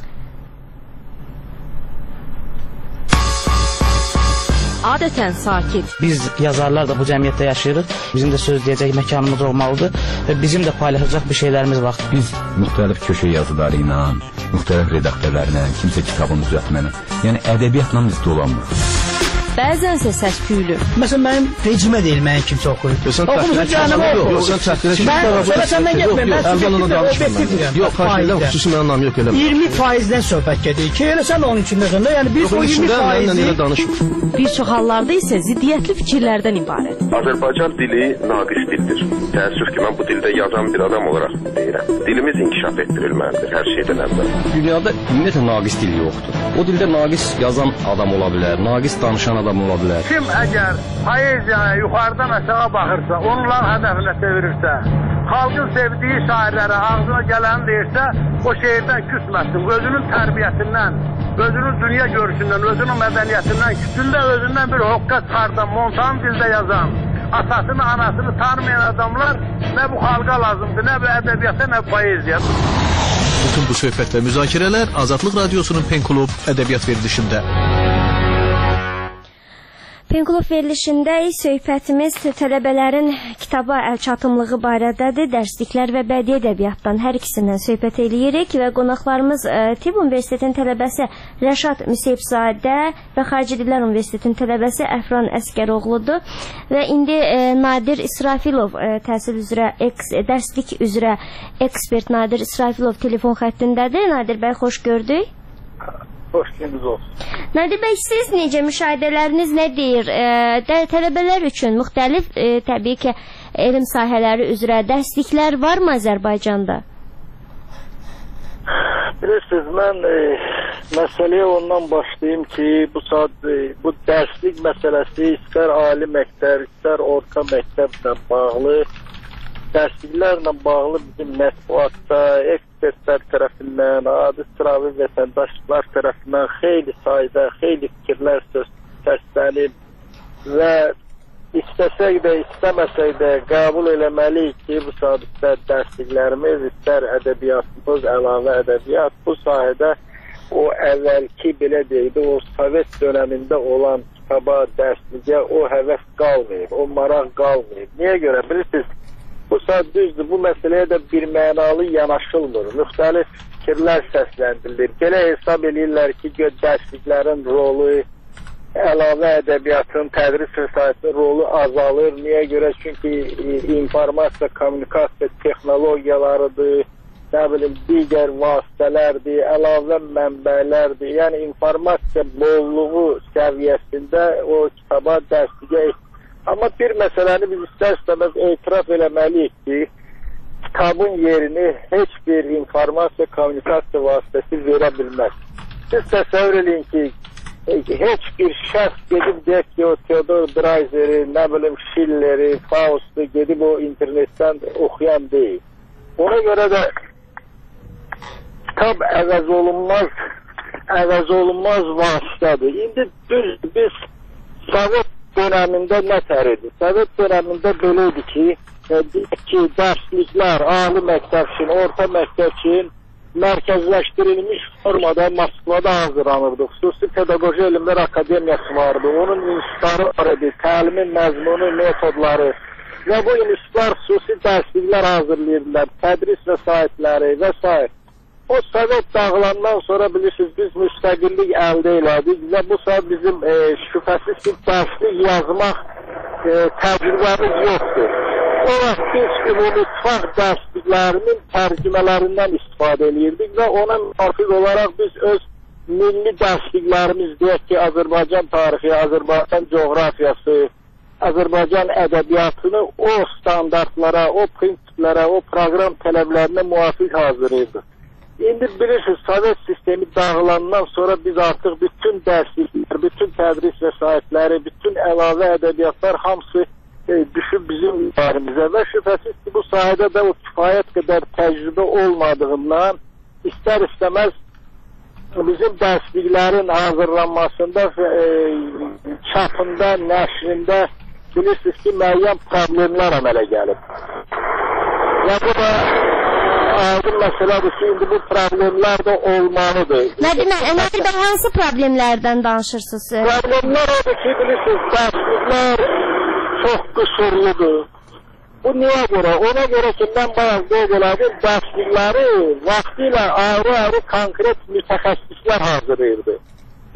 Adətən sakit. Biz yazarlar da bu cəmiyyətdə yaşayırıq. Bizim də söz deyəcək məkanımız olmalıdır və bizim də paylaşacaq bir şeylərimiz var. Biz müxtəlif köşə yazıları ilə, müxtəlif redaktörlərlə, kimsə kitabını düzəltməni, yəni ədəbiyyatla biz dolanmırıq. bəzənsə səs-küylü. Məsələn, mənim vecimə deyil, mənim kimsə oxuyur. Oxumusun canımı oxu. Yox, sən təxtinə səndən getməyim, mən əvvələn danışmıram. Yox, xaricdən xüsusi mənim namı yox, eləmə. 20%-dən söhbət gedir ki, elə sən onun içindəsən də, yəni biz o 20%-i... Bir çox hallarda isə ziddiyyətli fikirlərdən ibarət. Azərbaycan dili naqis dildir. Təəssüf ki, mən bu dildə yazan bir adam olaraq deyirəm. Dilimiz inkişaf etdirilməlidir hər şeydən əvvəl. Dünyada ümumiyyətlə naqis dil yoxdur. O dildə naqis yazan adam ola bilər, naqis danışan adam ola bilər. Kim əgər poeziyaya yuxarıdan aşağı baxırsa, onların hədəfinə çevirirsə, xalqın sevdiyi şairlərə ağzına gələni deyirsə, o şeirdən küsməsin, özünün tərbiyəsindən, özünün dünya görüşündən, özünün mədəniyyətindən, küçündə özündən bir hoqqa çıxardan, montan dildə yazan, atasını, anasını tanımayan adamlar nə bu xalqa lazımdır, nə bu ədəbiyyata, nə bu poeziya. Bütün bu söhbət və müzakirələr Azadlıq Radiosunun Penklub ədəbiyyat verilişində. Penklub verilişində söhbətimiz tələbələrin kitaba əlçatımlığı barədədir. Dərsliklər və bədii ədəbiyyatdan hər ikisindən söhbət eləyirik və qonaqlarımız Tibb Universitetinin tələbəsi Rəşad Müseyibzadə və Xarici Dillər Universitetinin tələbəsi Əfran Əskəroğludur və indi Nadir İsrafilov təhsil üzrə dərslik üzrə ekspert Nadir İsrafilov telefon xəttindədir. Nadir bəy, xoş gördük. Xoş gününüz olsun. Nadir bəy, siz necə, müşahidələriniz nə deyir? Tələbələr üçün müxtəlif, təbii ki, elm sahələri üzrə dərsliklər varmı Azərbaycanda? Bilirsiniz, mən məsələyə ondan başlayayım ki, bu dərslik məsələsi istər ali məktəb, istər orta məktəblə bağlı, dərsliklərlə bağlı bizim mətbuatda, ekspertlər tərəfindən, adi sıravi vətəndaşlar tərəfindən xeyli sayda, xeyli fikirlər səslənib və istəsək də, istəməsək də qəbul eləməliyik ki, bu saat istər dərsliklərimiz, istər ədəbiyyatımız, əlavə ədəbiyyat, bu sahədə o əvvəlki, belə deyildi, o Sovet dönəmində olan kitaba, dərsliyə o həvəs qalmayıb, o maraq qalmayıb. Niyə görə? Bilirsiniz, bu saat düzdür, bu məsələyə də bir mənalı yanaşılmır. Müxtəlif fikirlər səsləndirilir. Belə hesab edirlər ki, dərsliklərin rolu, əlavə ədəbiyyatın, tədris vəsaitinin rolu azalır. Niyə görə? Çünki informasiya, kommunikasiya texnologiyalarıdır, nə bilim, digər vasitələrdir, əlavə mənbələrdir. Yəni, informasiya bolluğu səviyyəsində o kitaba, dərsliyə Amma bir məsələni biz istər-istəməz etiraf eləməliyik ki, kitabın yerini heç bir informasiya, kommunikasiya vasitəsi verə bilməz. Siz təsəvvür edin ki, heç bir şəxs gedib deyək ki, o Theodor Dreiseri, nə bilim Schilleri, Faust'u gedib o internetdən oxuyan deyil. Ona görə də kitab əvəz olunmaz vasitədir. İndi biz Sovet dönəmində nə tərədi? Sovet dönəmində belə idi ki, dərsliklər, ali məktəb üçün, orta məktəb üçün mərkəzləşdirilmiş formada Moskvada hazırlanırdı. Xüsusi Pedaqoji Elmlər Akademiyası vardı. Onun institutları var idi, təlimin məzmunu, metodları və bu institutlar xüsusi dərsliklər hazırlayırdılar, tədris vəsaitləri və s. O Sovet dağılandan sonra bilirsiniz, biz müstəqillik əldə elədik və bu saat bizim şübhəsiz ki, dərslik yazmaq təcrübəmiz yoxdur. O vaxt biz ümumutfaq dərsliklərinin tərcümələrindən istifadə edirdik və ona müvafiq olaraq biz öz milli dərsliklərimiz deyək ki, Azərbaycan tarixi, Azərbaycan coğrafiyası, Azərbaycan ədəbiyyatını o standartlara, o prinsiplərə, o proqram tələblərinə müvafiq hazırlayırdıq. İndi bilirsiniz, Sovet sistemi dağılandan sonra biz artıq bütün dərsliklər, bütün tədris vəsaitləri, bütün əlavə ədəbiyyatlar hamısı düşüb bizim üzərimizə və şübhəsiz ki, bu sahədə də o kifayət qədər təcrübə olmadığından istər-istəməz bizim dərsliklərin hazırlanmasında, çapında, nəşrində bilirsiniz ki, müəyyən problemlər əmələ gəlib. Və bu da aydın məsələdir ki, indi bu problemlər də olmalıdır. Nadir bəy, hansı problemlərdən danışırsınız? Problemlər odur ki, bilirsiniz, dərsliklər çox qüsurludur. Bu niyə görə? Ona görə ki, mən bayaq qeyd elədim, dərslikləri vaxtilə ayrı-ayrı konkret mütəxəssislər hazırlayırdı.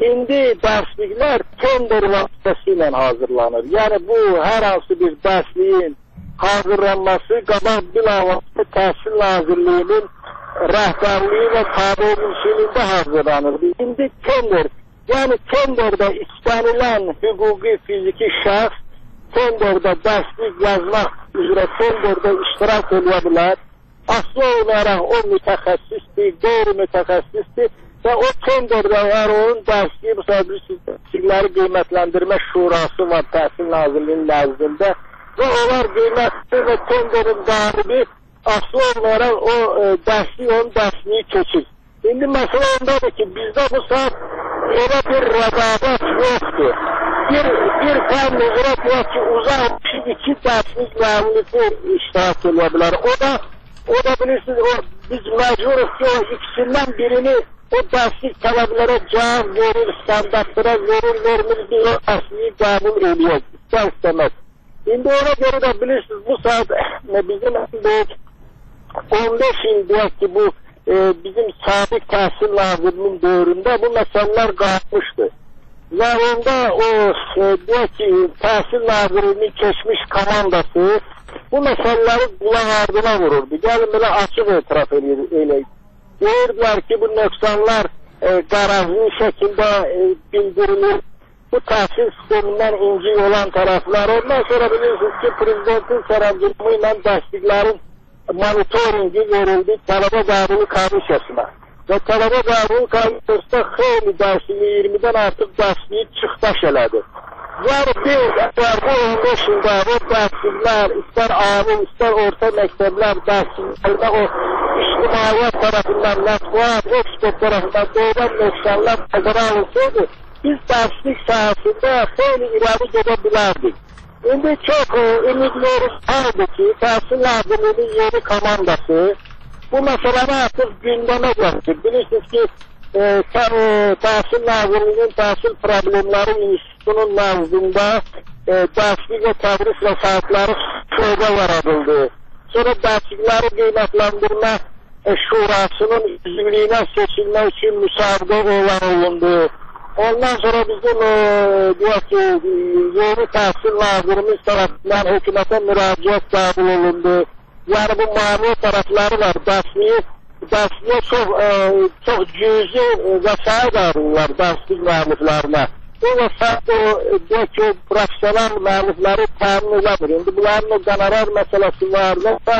İndi dərsliklər tender vasitəsilə hazırlanır. Yəni bu hər hansı bir dərsliyin hazırlanması qabaq bilavasitə Təhsil Nazirliyinin rəhbərliyi və tabelçiliyində hazırlanırdı. İndi tender, yəni tenderdə istənilən hüquqi fiziki şəxs tenderdə dərslik yazmaq üzrə tenderdə iştirak edə bilər. Aslı olaraq o mütəxəssisdir, qeyri-mütəxəssisdir və o tenderdə əgər onun dərsliyi bu səbəbli qiymətləndirmə şurası var Təhsil Nazirliyinin nəzdində və onlar qiymətli və tenderin qalibi aslı olaraq o onun dərsliyi keçir. İndi məsələ ondadır ki, bizdə bu saat elə bir rəqabət yoxdur. Bir fənn üzrə deyək ki, uzaq 2 dərslik müəllifi iştirak edə bilər. O da bilirsiniz, biz məcburuq ki, o ikisindən birini o dərslik tələblərə cavab verir, standartlara vermir, bir o dərsliyi qəbul edək, istəməz. İndi ona görə də bilirsiniz, bu saat bizim 15 il deyək ki, bu bizim sabiq Təhsil Nazirinin dövründə bu məsələlər qalmışdı. Və onda o deyək ki, Təhsil Nazirinin keçmiş komandası bu məsələləri qulaq ardına vururdu. Gəlin belə açıq etiraf eləyik. Deyirdilər ki, bu nöqsanlar qarazlı şəkildə bildirilir. Bu təhsil sistemindən incik olan tərəflər. Ondan sonra bilirsiniz ki, Prezidentin sərəncamı ilə dərsliklərin monitoringi verildi tələbə qəbulu komissiyasına. Və tələbə qəbulu komissiyasında xeyli dərsliyi, 20-dən artıq dərsliyi çıxdaş elədi. Yəni biz əgər bu 15 ildə o dərsliklər, istər ali, istər orta məktəblər dərsliklərdə o ictimaiyyət tərəfindən, mətbuat, ekspert tərəfindən doğudan nöqsanlar nəzərə alınsaydı, biz dərslik sahəsində xeyli irəli gedə bilərdik. İndi çox ümidlərimiz vardı ki, Təhsil Nazirliyinin yeni komandası bu məsələni artıq gündəmə gətirir. Bilirsiniz ki, Təhsil Nazirliyinin Təhsil Problemləri İnstitutunun nəzdində dərslik və tədris vəsaitləri şöbə yaradıldı. Sonra dərslikləri qiymətləndirmə şurasının üzvlüyünə seçilmək üçün müsabiqə elan olundu. Ondan sonra bizim deyək ki, yeni Təhsil Nazirimiz tərəfindən hökumətə müraciət qəbul olundu. Yəni bu maliyyə tərəfləri var. Dərsliyə çox cüzi vəsait ayrılırlar dərslik müəlliflərinə. Bu vəsait deyək ki, profesional müəllifləri təmin eləmir. İndi bunların o qonorar məsələsi var.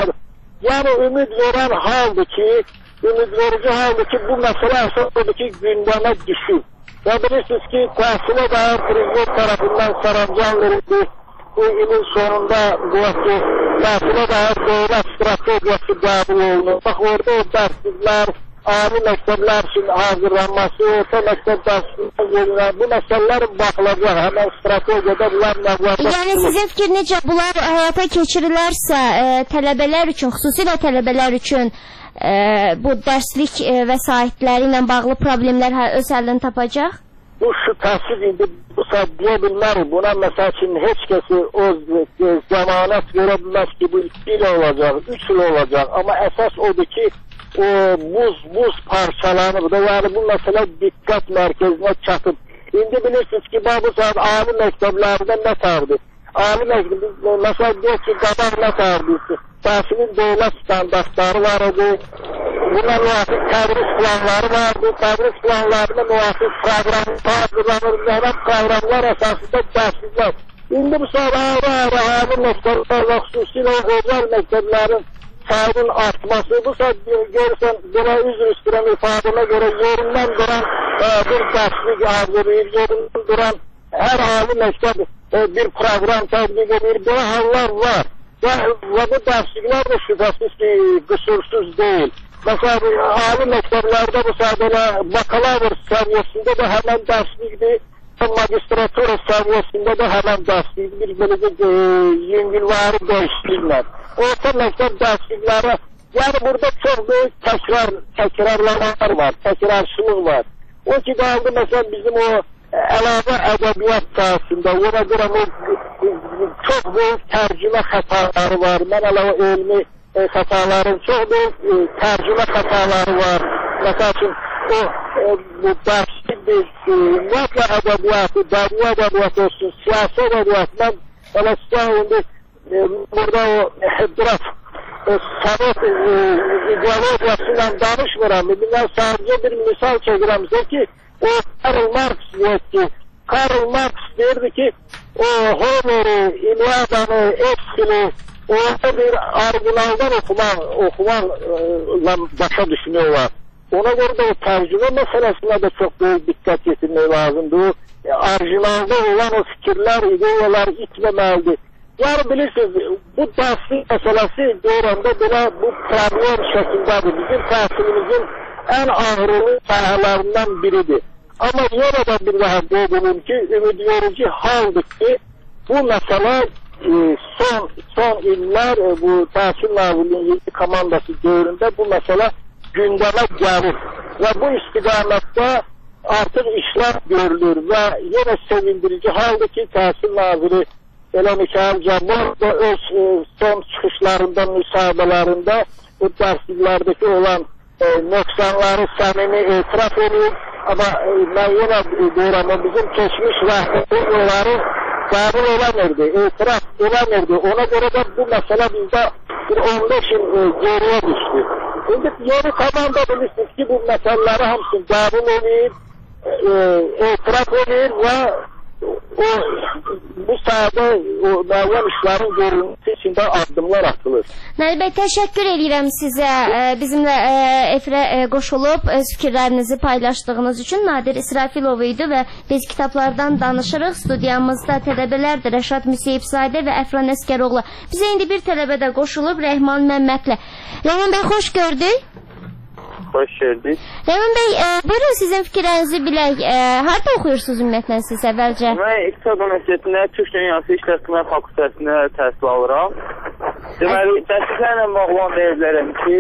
Yəni ümid verən haldır ki, ümidverici haldır ki, bu məsələ əsas odur ki, gündəmə düşür. Və bilirsiniz ki, təhsilə dair Prezident tərəfindən sərəncam verildi. Bu ilin sonunda təhsilə dair dövlət strategiyası qəbul olunur. Bax, orada o dərsliklər, ali məktəblər üçün hazırlanması, orta məktəb dərsliklər, bu məsələlərin baxılacaq. Həmən strategiyada bunlar nəzərdə. Yəni sizin fikir necə bunlar həyata keçirilərsə, tələbələr üçün, xüsusilə tələbələr üçün bu dərslik vəsaitləri ilə bağlı problemlər öz həllini tapacaq? Bu şübhəsiz indi bu saat deyə bilmərik. Buna məsəl üçün heç kəsi o zəmanət verə bilməz ki, bu 2 il olacaq, 3 il olacaq. Amma əsas odur ki, o buz parçalanıb da, yəni bu məsələ diqqət mərkəzinə çatıb. İndi bilirsiniz ki, bu saat ali məktəblərdə nə tərdir? Ali məktəbdə, məsəl deyək ki, qabaq nə tərdir? Təhsilin dövlət standartları var idi. Buna müvafiq tədris planları vardı. Tədris planlarına müvafiq proqramlar hazırlanırdı. Həmən proqramlar əsasında dərsliklər. İndi bu saat ayrı məktəblər və xüsusilə özəl məktəblərin sayının artması. Bu saat görürsən, belə üzr istəyirəm ifadəmə görə yerindən duran bir dərslik hazırlayır. Yerindən duran hər ali məktəb bir proqram tətbiq edir. Belə hallar var. Və bu dərsliklər də şübhəsiz ki, qüsursuz deyil. Məsələn, ali məktəblərdə bu saat elə bakalavr səviyyəsində də həmən dərslikdir, magistratura səviyyəsində də həmən dərslikdir, bir beləcə yüngülvari dəyişikliklə. Orta məktəb dərslikləri, yəni burada çox böyük təkrarlamalar var, təkrarçılıq var. O ki, qaldı məsələn bizim o əlavə ədəbiyyat sahəsində, ona görə çox böyük tərcümə xətaları var, mən əlavə elmi xətaların çox böyük tərcümə xətaları var. Məsəl üçün, o dərslik ümumiyyətlə ədəbiyyatı, dərbi ədəbiyyatı olsun, siyasi ədəbiyyatından elə sizə burada o biraz Sovet ideologiyasıyla danışmıram. Ben sadece bir misal çekirəm ki, o Karl Marx diyor ki, Karl Marx derdi ki, o Homer'i, İlyada'nı, Epsil'i, orada bir orijinaldan okumakla başa düşünüyorlar. Ona göre de o tercüme meselesine de çok büyük dikkat getirmek lazımdı. O orijinalda olan o fikirler, ideyalar itmemelidir. Yani bilirsiniz, bu derslik meselesi doğranda böyle bu problem şekildedir. Bizim tahsilimizin en ağırlı sahalarından biridir. Ama yine de bir daha doğrulun ki, ümit verici haldir ki, bu mesele son iller bu Tahsil Nazırlığı'nın komandası dövründe bu mesele gündeme gelir. Ve bu istikamette artık işler görülür ve yine sevindirici halde ki Tahsil Nazırı Elə Mikail Cabbar da öz son çıxışlarında, müsahibələrində bu dərsliklərdəki olan nöqsanları səmimi etiraf edir. Ama ben yine deyirəm, bizim keçmiş rəhbəri onları qəbul eləmirdi, etiraf eləmirdi. Ona göre de bu məsələ bizdə bir 15 yıl geriye düştü. Şimdi yeni komanda bilirsiniz ki bu məsələləri hamısını qəbul edir, etiraf edir ve bu sahada müəyyən işlərin görülməsi üçün də addımlar atılır. Nail bəy, təşəkkür edirəm sizə bizimlə efirə qoşulub öz fikirlərinizi paylaşdığınız üçün. Nadir İsrafilov idi və biz kitablardan danışırıq. Studiyamızda tələbələrdir Rəşad Müseyibzadə və Əfran Əskəroğlu. Bizə indi bir tələbə də qoşulub Rəhman Məmmədlə. Rəhman bəy, xoş gördük. Hoş geldiniz. Rəhman bəy, buyurun sizin fikirlərinizi bilək. Harada oxuyursunuz ümumiyyətlə siz əvvəlcə? Mən İqtisad Universitetində Türk Dünyası İşletmə Fakültəsində təhsil alıram. Deməli, dərsliklərlə bağlı olan deyirlərəm ki,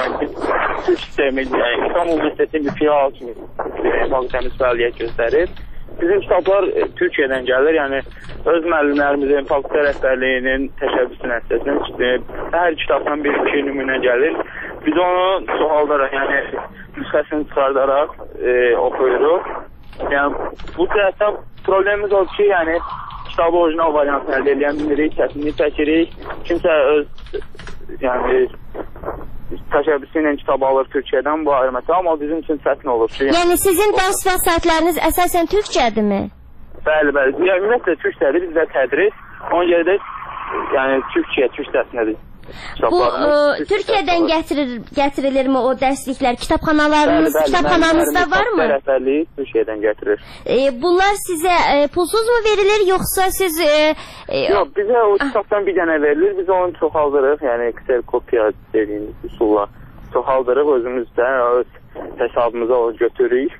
Türk sistemi, İstanbul Universitetinin bir filial kimi fakültəmiz fəaliyyət göstərir. Bizim kitablar Türkiyədən gəlir, yəni öz müəllimlərimizin, fakültə rəhbərliyinin təşəbbüsü nəticəsində hər kitabdan bir-iki nümunə gəlir. Biz onu çoxaldaraq, yəni nüsxəsini çıxardaraq oxuyuruq. Yəni bu cəhətdən problemimiz oldu ki, yəni kitabı orijinal variantını əldə edən bilirik, çətinlik çəkirik. Kimsə öz yəni təşəbbüsü ilə kitab alır Türkiyədən, bu ayrı məsələ, amma bizim üçün çətin olur ki, yəni sizin dərs vəsaitləriniz əsasən türkcədirmi? Bəli, bəli. Yəni ümumiyyətlə türkcədir, bizdə tədris. Ona görə də yəni türkcəsindədir. Bu Türkiyədən gətirilirmi o dərsliklər? Kitabxananızda varmı? Rəhbərliyi Türkiyədən gətirir. Bunlar sizə pulsuz mu verilir, yoxsa siz... Yox, bizə o kitabdan bir dənə verilir, biz onu çoxaldırıq, yəni kserokopiya dediyimiz üsulla çoxaldırıq, özümüz də öz hesabımıza o götürürük.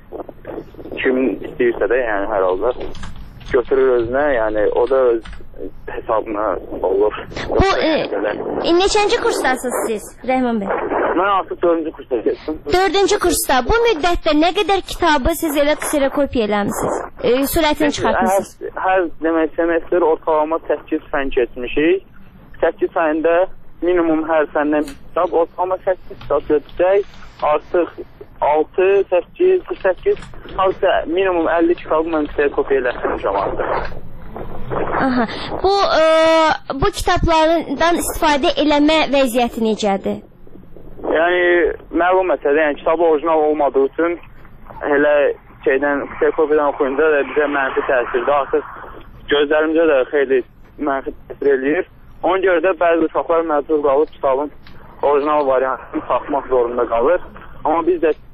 Kim istəyirsə də, yəni hər halda götürür özünə, yəni o da öz hesabına olur. Bu neçənci kursdasınız siz, Rəhman bəy? Mən artıq 4-cü kursda geçdim. 4-cü kursda. Bu müddətdə nə qədər kitabı siz elə kserokopiya eləmişsiniz? Sürətini çıxartmışsınız? Hər demək semestr ortalama 8 fən keçmişik. 8 fəndə minimum hər fəndən bir kitab, ortalama 8 kitab götürsək, artıq 6, 8, 48, hatta minimum 50 kitabı mən kserokopiya eləmişəm artıq. Aha. Bu kitablardan istifadə eləmə vəziyyəti necədir? Yəni məlum məsələ, yəni kitabı orijinal olmadığı üçün elə şeydən kserokopiyadan oxuyunca da bizə mənfi təsirdir. Artıq gözlərimizə də xeyli mənfi təsir eləyir. Ona görə də bəzi uşaqlar məcbur qalıb kitabın orijinal variantını taxmaq zorunda qalır. Amma biz də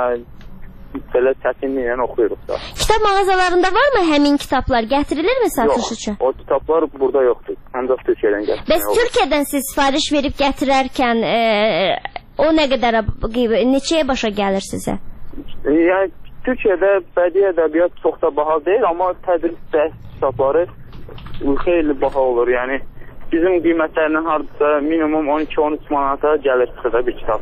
belə çətinliklə oxuyuruq da. Kitab mağazalarında varmı həmin kitablar? Gətirilirmi satış üçün? Yox, o kitablar burada yoxdur. Ancaq Türkiyədən gətirir. Bəs Türkiyədən siz sifariş verib gətirərkən o nə qədər, neçəyə başa gəlir sizə? Yəni Türkiyədə bədii ədəbiyyat çox da baha deyil, amma tədris dərs kitabları xeyli baha olur. Yəni bizim qiymətlərindən hardasa minimum 12-13 manata gəlir çıxır bir kitab.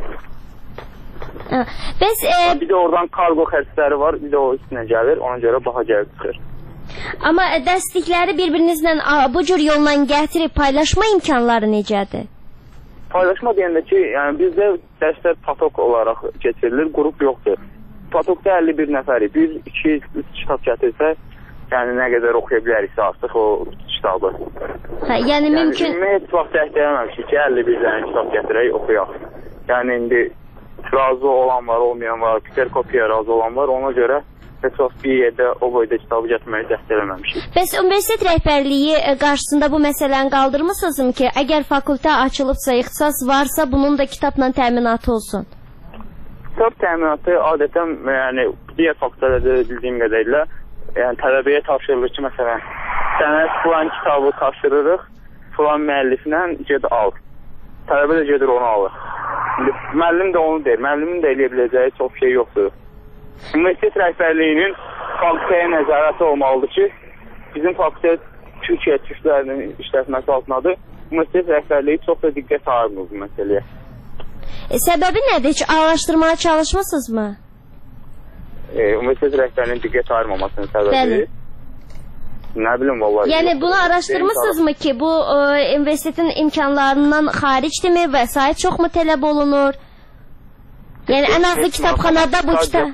Bir də oradan kargo xərcləri var, bir də o üstünə gəlir, ona görə baha gəlir çıxır. Amma dərslikləri bir-birinizlə bu cür yolla gətirib paylaşma imkanları necədir? Paylaşma deyəndə ki, yəni bizdə dərslər patok olaraq keçirilir, qrup yoxdur. Patokda 51 nəfəri, 1-2-3 kitab gətirsə, yəni nə qədər oxuya biləriksə artıq o kitabı. Yəni mümkün... Yəni, heç vaxt dəhtələməmişik ki, 51 dənə kitab gətirək, oxuyaq. Yəni, indi razı olan var, olmayan var, kserkopiya razı olan var, ona görə heç vaxt bir yerdə o boyda kitabı gətirməyi dəhtələməmişik. Bəs universitet rəhbərliyi qarşısında bu məsələni qaldırmısınızmı ki, əgər fakültə açılıbsa, ixtisas varsa, bunun da kitabla təminatı olsun? Kitab təminatı adətən, yəni, digər fakültələrdə bildiyim qədərlə, yəni tələbəyə tapşırılır ki, məsələn, sənə filan kitabı tapşırırıq, filan müəlliflə ged al. Tələbə də gedir onu alır. Müəllim də onu deyir, müəllimin də eləyə biləcəyi çox şey yoxdur. Universitet rəhbərliyinin fakültəyə nəzarəti olmalıdır ki, bizim fakültə Türkiyə türklərinin işlətməsi altındadır. Universitet rəhbərliyi çox da diqqət ayırmır bu məsələyə. Səbəbi nədir? Heç araşdırmaya çalışmısınızmı? Universitet rəhbərliyinin diqqət ayırmamasının səbəbi nə bilim vallahi. Yəni bunu araşdırmısınızmı ki, bu universitetin imkanlarından xaricdirmi, vəsait çoxmu tələb olunur? Yəni ən azı kitabxanada bu kitab...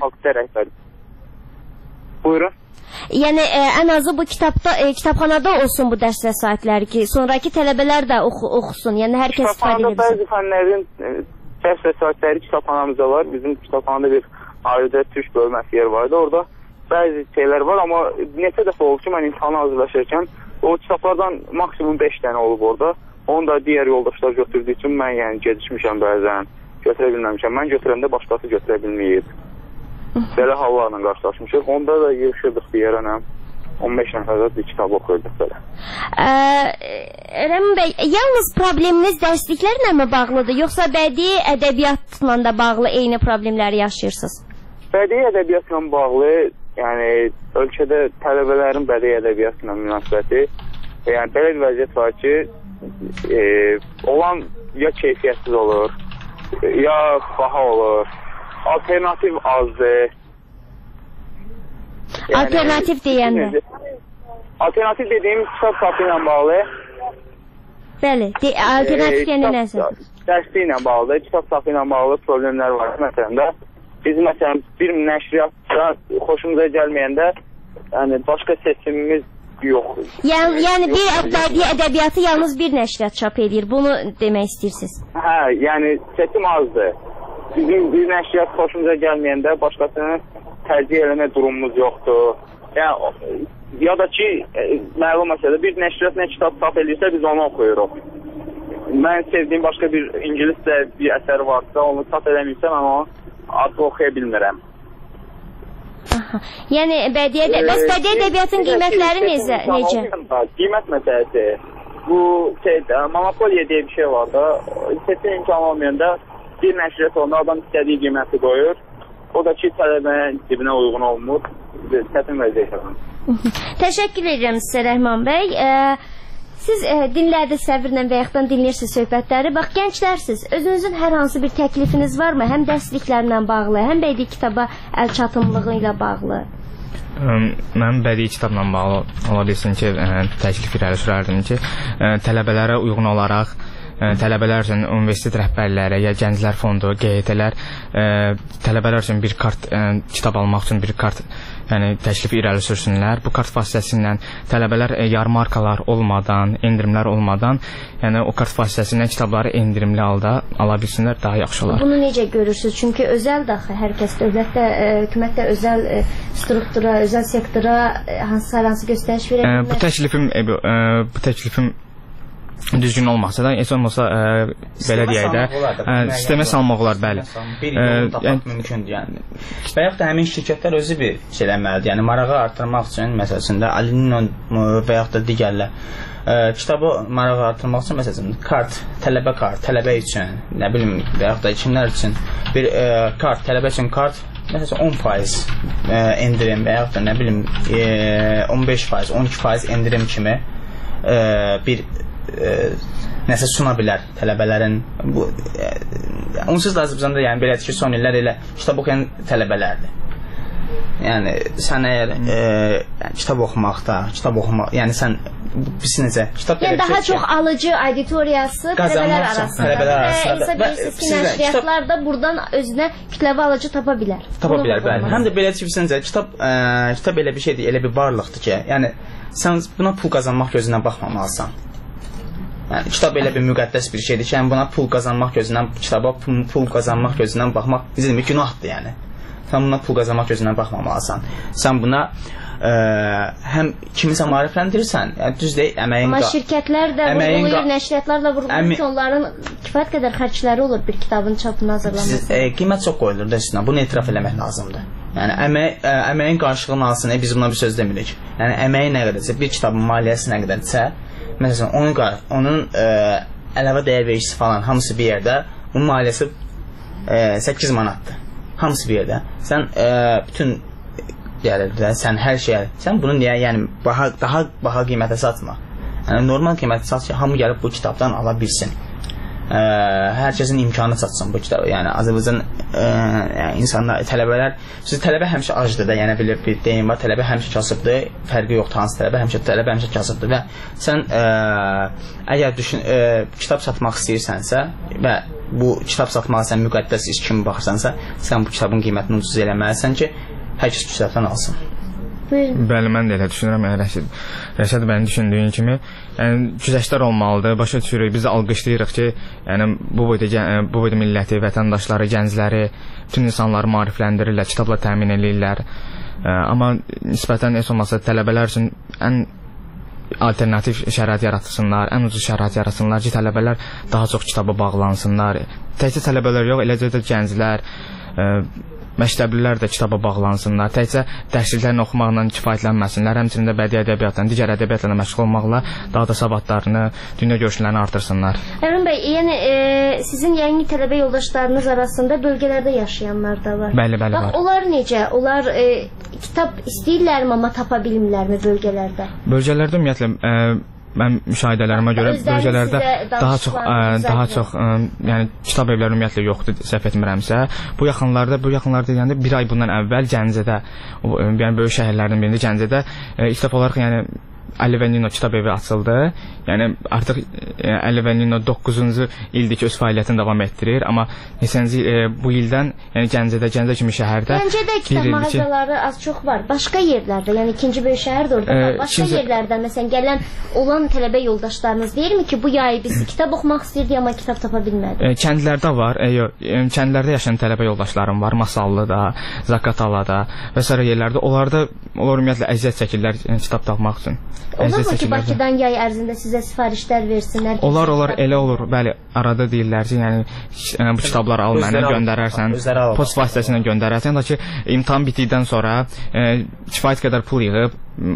Buyurun. Yəni ən azı bu kitabxanada olsun bu dərs vəsaitləri ki, sonraki tələbələr də oxusun. Yəni hər kəs istifadə edebilsin. Kitabxanada bəzi fənlərin dərs vəsaitləri kitabxanamızda var. Bizim kitabxanada bir ayrıca türk bölməsi yer vardı. Orada bəzi şeylər var, amma neçə dəfə olub ki, mən imtihana hazırlaşırkən o kitablardan maksimum 5 dənə olub orada. Onu da digər yoldaşlar götürdüyü üçün mən yəni gecişmişəm bəzən, götürə bilməmişəm. Mən götürəndə başqası götürə bilməyib. Belə hallarla qarşılaşmışıq. Onda da yığışırdıq bir yerə, 15 nəfərdə bir kitab oxuyurduq belə. Rəmin bəy, yalnız probleminiz dərsliklərlə mi bağlıdır, yoxsa bədii ədəbiyyatla da bağlı eyni problemləri yaşayırsınız? Bədii ədəbiyyatla bağlı, yəni ölkədə tələbələrin bədii ədəbiyyatla münasibəti, yəni belə bir vəziyyət var ki, olan ya keyfiyyətsiz olur, ya baha olur, alternativ azdır. Yəni, alternativ deyəndə? Alternativ dediyim kitab sapı ilə bağlı. Bəli, alternativ deyəndə nəsə? Dərsli ilə bağlı, kitab sapı ilə bağlı problemlər var. Məsələn də, biz məsələn bir nəşriyyatda xoşumuza gəlməyəndə, yəni başqa seçimimiz yox. Yəni bir bədii ədəbiyyatı yalnız bir nəşriyyat çap edir, bunu demək istəyirsiniz? Hə, yəni seçim azdır. Bizim bir nəşriyyat xoşumuza gəlməyəndə başqasını tərcih eləmə durumumuz yoxdur. Yəni, ya da ki, məlum məsələ, bir nəşriyyat nə kitab çap edirsə, biz onu oxuyuruq. Mən sevdiyim başqa bir ingiliscə bir əsər varsa, onu çap eləməyirsə, mən onu artıq oxuya bilmirəm. Yəni, bədii ədəbiyyatın qiymətləri necə? Qiymət məsələsi, bu monopoliya deyə bir şey var da, seçim imkanı olmayanda bir nəşriyyat olanda adam istədiyi qiyməti qoyur. O da ki, tələbənin cibinə uyğun olmur. Çətin vəziyyət. Təşəkkür edirəm sizə Rəhman bəy. Siz dinlərdə səbirlə və yaxdan dinləyirsiniz söhbətləri. Bax, gənclərsiz, özünüzün hər hansı bir təklifiniz varmı? Həm dərsliklərlə bağlı, həm bədii kitaba əl çatımlığı ilə bağlı. Mən bədii kitabla bağlı ola bilsin ki, təklif irəli sürərdim ki, tələbələrə uyğun olaraq tələbələr üçün universitet rəhbərləri, ya gənclər fondu, QET-lər tələbələr üçün bir kart, kitab almaq üçün bir kart təklif irəli sürsünlər. Bu kart vasitəsilə tələbələr yarmarkalar olmadan, endirimlər olmadan, yəni o kart vasitəsilə kitabları endirimli halda ala bilsinlər, daha yaxşı olar. Bunu necə görürsünüz? Çünki özəl daxı hər kəs dövlətdə, hökumətdə özəl struktura, özəl sektora hansı göstəriş verə bilməz. Bu təklifim düzgün olmasa da, heç olmasa belə deyək də, sistemə salmaq olar, bəli. Bir yol tapmaq mümkündür, yəni. Və yaxud da həmin şirkətlər özü bir şey eləməlidir, yəni marağı artırmaq üçün, məsələsində, Alinin və yaxud da digərlər, kitabı marağı artırmaq üçün, məsələsində, kart, tələbə üçün, nə bilim, və yaxud da kimlər üçün bir kart, tələbə üçün kart, məsələn 10% endirim və yaxud da, nə bilim, 15%, 12% endirim kimi bir nəsə suna bilər tələbələrin. Onsuz da Azərbaycanda yəni belədir ki, son illər elə kitab oxuyan tələbələrdir. Yəni sən əgər kitab oxumaqda, yəni sən biz necə kitab yəni daha çox alıcı auditoriyası tələbələr arasında. Və bilirsiniz ki, nəşriyyatlar da buradan özünə kütləvi alıcı tapa bilər. Tapa bilər, bəli. Həm də belə düşünsəncə kitab elə bir şeydir, elə bir varlıqdır ki, yəni sən buna pul qazanmaq gözündən baxmamalısan. Yəni kitab elə bir müqəddəs bir şeydir ki, yəni buna pul qazanmaq gözündən, kitaba pul qazanmaq gözündən baxmaq bizim günahdır, yəni. Sən buna pul qazanmaq gözündən baxmamalısan. Sən buna həm kimisə maarifləndirirsən, yəni düz deyil, əməyin... Amma şirkətlər də vurğulayır, nəşriyyatlar da vurğulayır ki, onların kifayət qədər xərcləri olur bir kitabın çapını hazırlaması. Qiymət çox qoyulur da üstünə, bunu etiraf eləmək lazımdır. Yəni əməyin qarşılığını alsın, biz buna bir söz demirik. Yəni əməyi nə qədərsə, bir kitabın maliyyəsi nə qədərsə, məsələn, onun əlavə dəyər vericisi falan hamısı bir yerdə, bunun maliyyəsi 8 manatdır. Hamısı bir yerdə. Sən bütün sən hər şeyə, sən bunu niyə, yəni daha baha qiymətə satma. Yəni normal qiymətə sat ki, hamı gəlib bu kitabdan ala bilsin. Hər kəsin imkanı çatsın bu kitabı. Yəni Azərbaycan insanlar, tələbələr, tələbə həmişə acdır da, yəni bir deyim var, tələbə həmişə kasıbdır, fərqi yoxdur hansı tələbə həmişə kasıbdır və sən əgər kitab satmaq istəyirsənsə və bu kitab satmağa sən müqəddəs iş kimi baxırsansa, sən bu kitabın qiymətini ucuz eləməlisən ki, hər kəs kitabdan alsın. Bəli, mən də elə düşünürəm. Rəşad bənim düşündüyün kimi, yəni güzəştlər olmalıdır. Başa düşürük, biz alqışlayırıq ki, yəni bu boyda milləti, vətəndaşları, gəncləri, bütün insanları maarifləndirirlər, kitabla təmin edirlər. Amma nisbətən heç olmasa tələbələr üçün ən alternativ şərait yaratsınlar, ən ucuz şərait yaratsınlar ki, tələbələr daha çox kitaba bağlansınlar. Təkcə tələbələr yox, eləcə də gənclər, məktəblilər də kitaba bağlansınlar, təkcə dərsliklərini oxumaqla kifayətlənməsinlər, həmçinin bədii ədəbiyyatla, digər ədəbiyyatla məşğul olmaqla daha da savadlarını, dünya görüşlərini artırsınlar. Əmin bəy, yəni sizin yeni tələbə yoldaşlarınız arasında bölgələrdə yaşayanlar da var. Bəli, bəli, var. Onlar necə? Onlar kitab istəyirlərmi, amma tapa bilmirlərmi bölgələrdə? Bölgələrdə ümumiyyətlə mən müşahidələrimə görə bölgələrdə daha çox yəni kitab evləri ümumiyyətlə yoxdur, səhv etmirəmsə. Bu yaxınlarda deyəndə bir ay bundan əvvəl Gəncədə, yəni böyük şəhərlərdən birində Gəncədə ilk dəfə olaraq yəni Əli və Nino kitab evi açıldı. Yəni artıq Əli və Nino 9-cu ildir ki öz fəaliyyətini davam etdirir, amma neçənci bu ildən yəni Gəncədə kimi şəhərdə Gəncədə kitab mağazaları az çox var. Başqa yerlərdə, yəni ikinci böyük şəhər də orada var. Başqa yerlərdən məsələn gələn olan tələbə yoldaşlarınız deyirmi ki, bu yay biz kitab oxumaq istirdik amma kitab tapa bilmədik? Kəndlərdə var. Kəndlərdə yaşayan tələbə yoldaşlarım var. Masallıda, Zaqatalada və s. yerlərdə. Onlar ümumiyyətlə əziyyət çəkirlər kitab tapmaq üçün. Olur ki, Bakıdan yay ərzində sizə sifarişlər versinlər? Olar, elə olur. Bəli, arada deyirlər ki, yəni bu kitabları al mənə, göndərərsən, post vasitəsilə göndərərsən, ki, imtahan bitdikdən sonra kifayət qədər pul yığıb,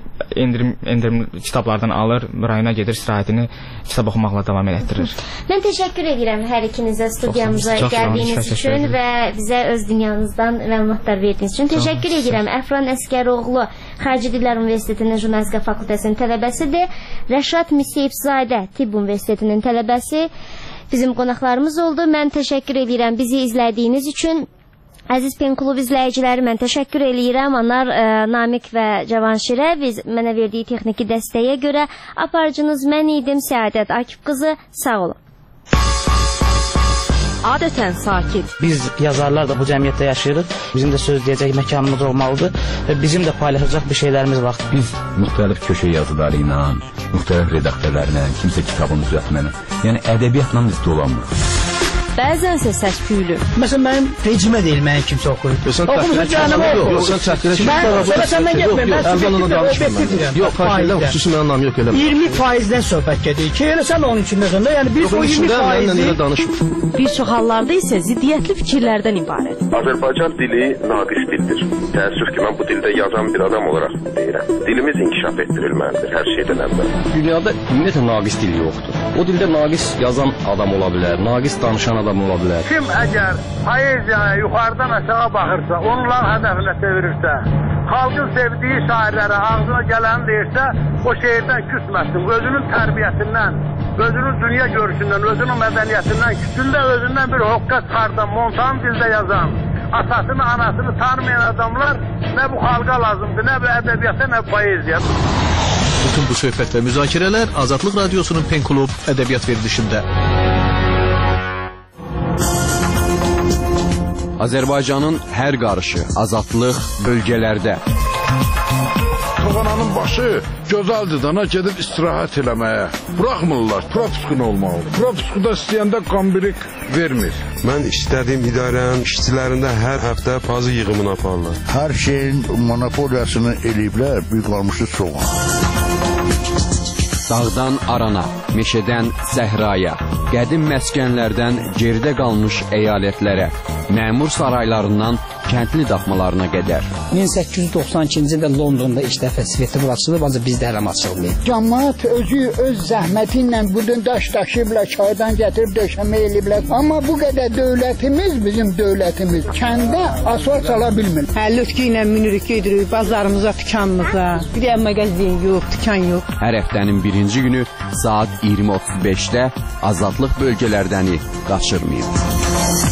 endirim kitablardan alır, rayona gedir, istirahətini kitab oxumaqla davam elətdirir. Mən təşəkkür edirəm hər ikinizə studiyamıza gəldiyiniz üçün və bizə öz dünyanızdan məlumatlar verdiyiniz üçün. Təşəkkür edirəm. Əfran Əskəroğlu Xarici Dillər Universitetinin Jurnalistika Fakültəsinin tələbəsidir. Rəşad Miseyevzadə Tibb Universitetinin tələbəsi bizim qonaqlarımız oldu. Mən təşəkkür edirəm bizi izlədiyiniz üçün. Əziz Pen Klub izləyiciləri, mən təşəkkür edirəm. Onlar Namiq və Cavanşirə mənə verdiyi texniki dəstəyə görə. Aparıcınız mən idim, Səadət Akif qızı. Sağ olun. Adətən sakit. Biz yazarlar da bu cəmiyyətdə yaşayırıq. Bizim də söz deyəcək məkanımız olmalıdır və bizim də paylaşacaq bir şeylərimiz var. Biz müxtəlif köşə yazıları ilə, müxtəlif redaktörlərlə, kimsə kitabını düzəltməklə, yəni ədəbiyyatla biz dolanmırıq. Bəzənsə səs-küylü. Məsələn, mənim vecimə deyil, mənim kimsə oxuyur. Sən çəkdirə Yox, fərqlədən xüsusi mənim nam yox elə. 20%-dən söhbət gedir ki, elə sən onun içindəsən də, yəni biz o 20%-i bir çox hallarda isə ziddiyyətli fikirlərdən ibarət. Azərbaycan dili naqis dildir. Təəssüf ki, mən bu dildə yazan bir adam olaraq deyirəm. Dilimiz inkişaf etdirilməlidir hər şeydən əvvəl. Dünyada ümumiyyətlə naqis dil yoxdur. O dildə naqis yazan adam ola bilər, naqis danışan adam ola bilər. Kim əgər poeziyaya yuxarıdan aşağı baxırsa, onların hədəfinə çevirirsə, xalqın sevdiyi şairlərə ağzına gələni deyirsə, o şeirdən küsməsin, özünün tərbiyəsindən, özünün dünya görüşündən, özünün mədəniyyətindən, küçündə özündən bir hoqqa çıxardan, montan dildə yazan, atasını, anasını tanımayan adamlar nə bu xalqa lazımdır, nə bu ədəbiyyata, nə bu poeziya. Bütün bu söhbət və müzakirələr Azadlıq Radiosunun Pen Klub ədəbiyyat verilişində. Azərbaycanın hər qarışı, azadlıq bölgələrdə. Toğananın başı gözəldir dana gedib istirahət eləməyə. Buraxmırlar, propiskun olmalı. Propuskuda istəyəndə qambirik vermir. Mən istədiyim idarənin işçilərində hər həftə pazı yığımını aparırlar. Hər şeyin monopoliyasını eləyiblər, büyük qalmışı soğan. Dağdan arana, meşədən səhraya, qədim məskənlərdən geridə qalmış əyalətlərə, məmur saraylarından kəndli daxmalarına qədər. 1892-ci ildə Londonda ilk dəfə Svetlov açılıb, ancaq bizdə hələm açılmayıb. Cəmaət özü öz zəhməti ilə budun daş daşıyıblar, çaydan gətirib döşəmə eləyiblər. Amma bu qədər dövlətimiz, bizim dövlətimiz kəndə asfalt sala bilmir. Lütki ilə minirik gedirik bazarımıza, dükanımıza. Bir də mağazin yox, dükan yox. Hər həftənin birinci günü saat 20:35-də azadlıq bölgələrdəni qaçırmayın.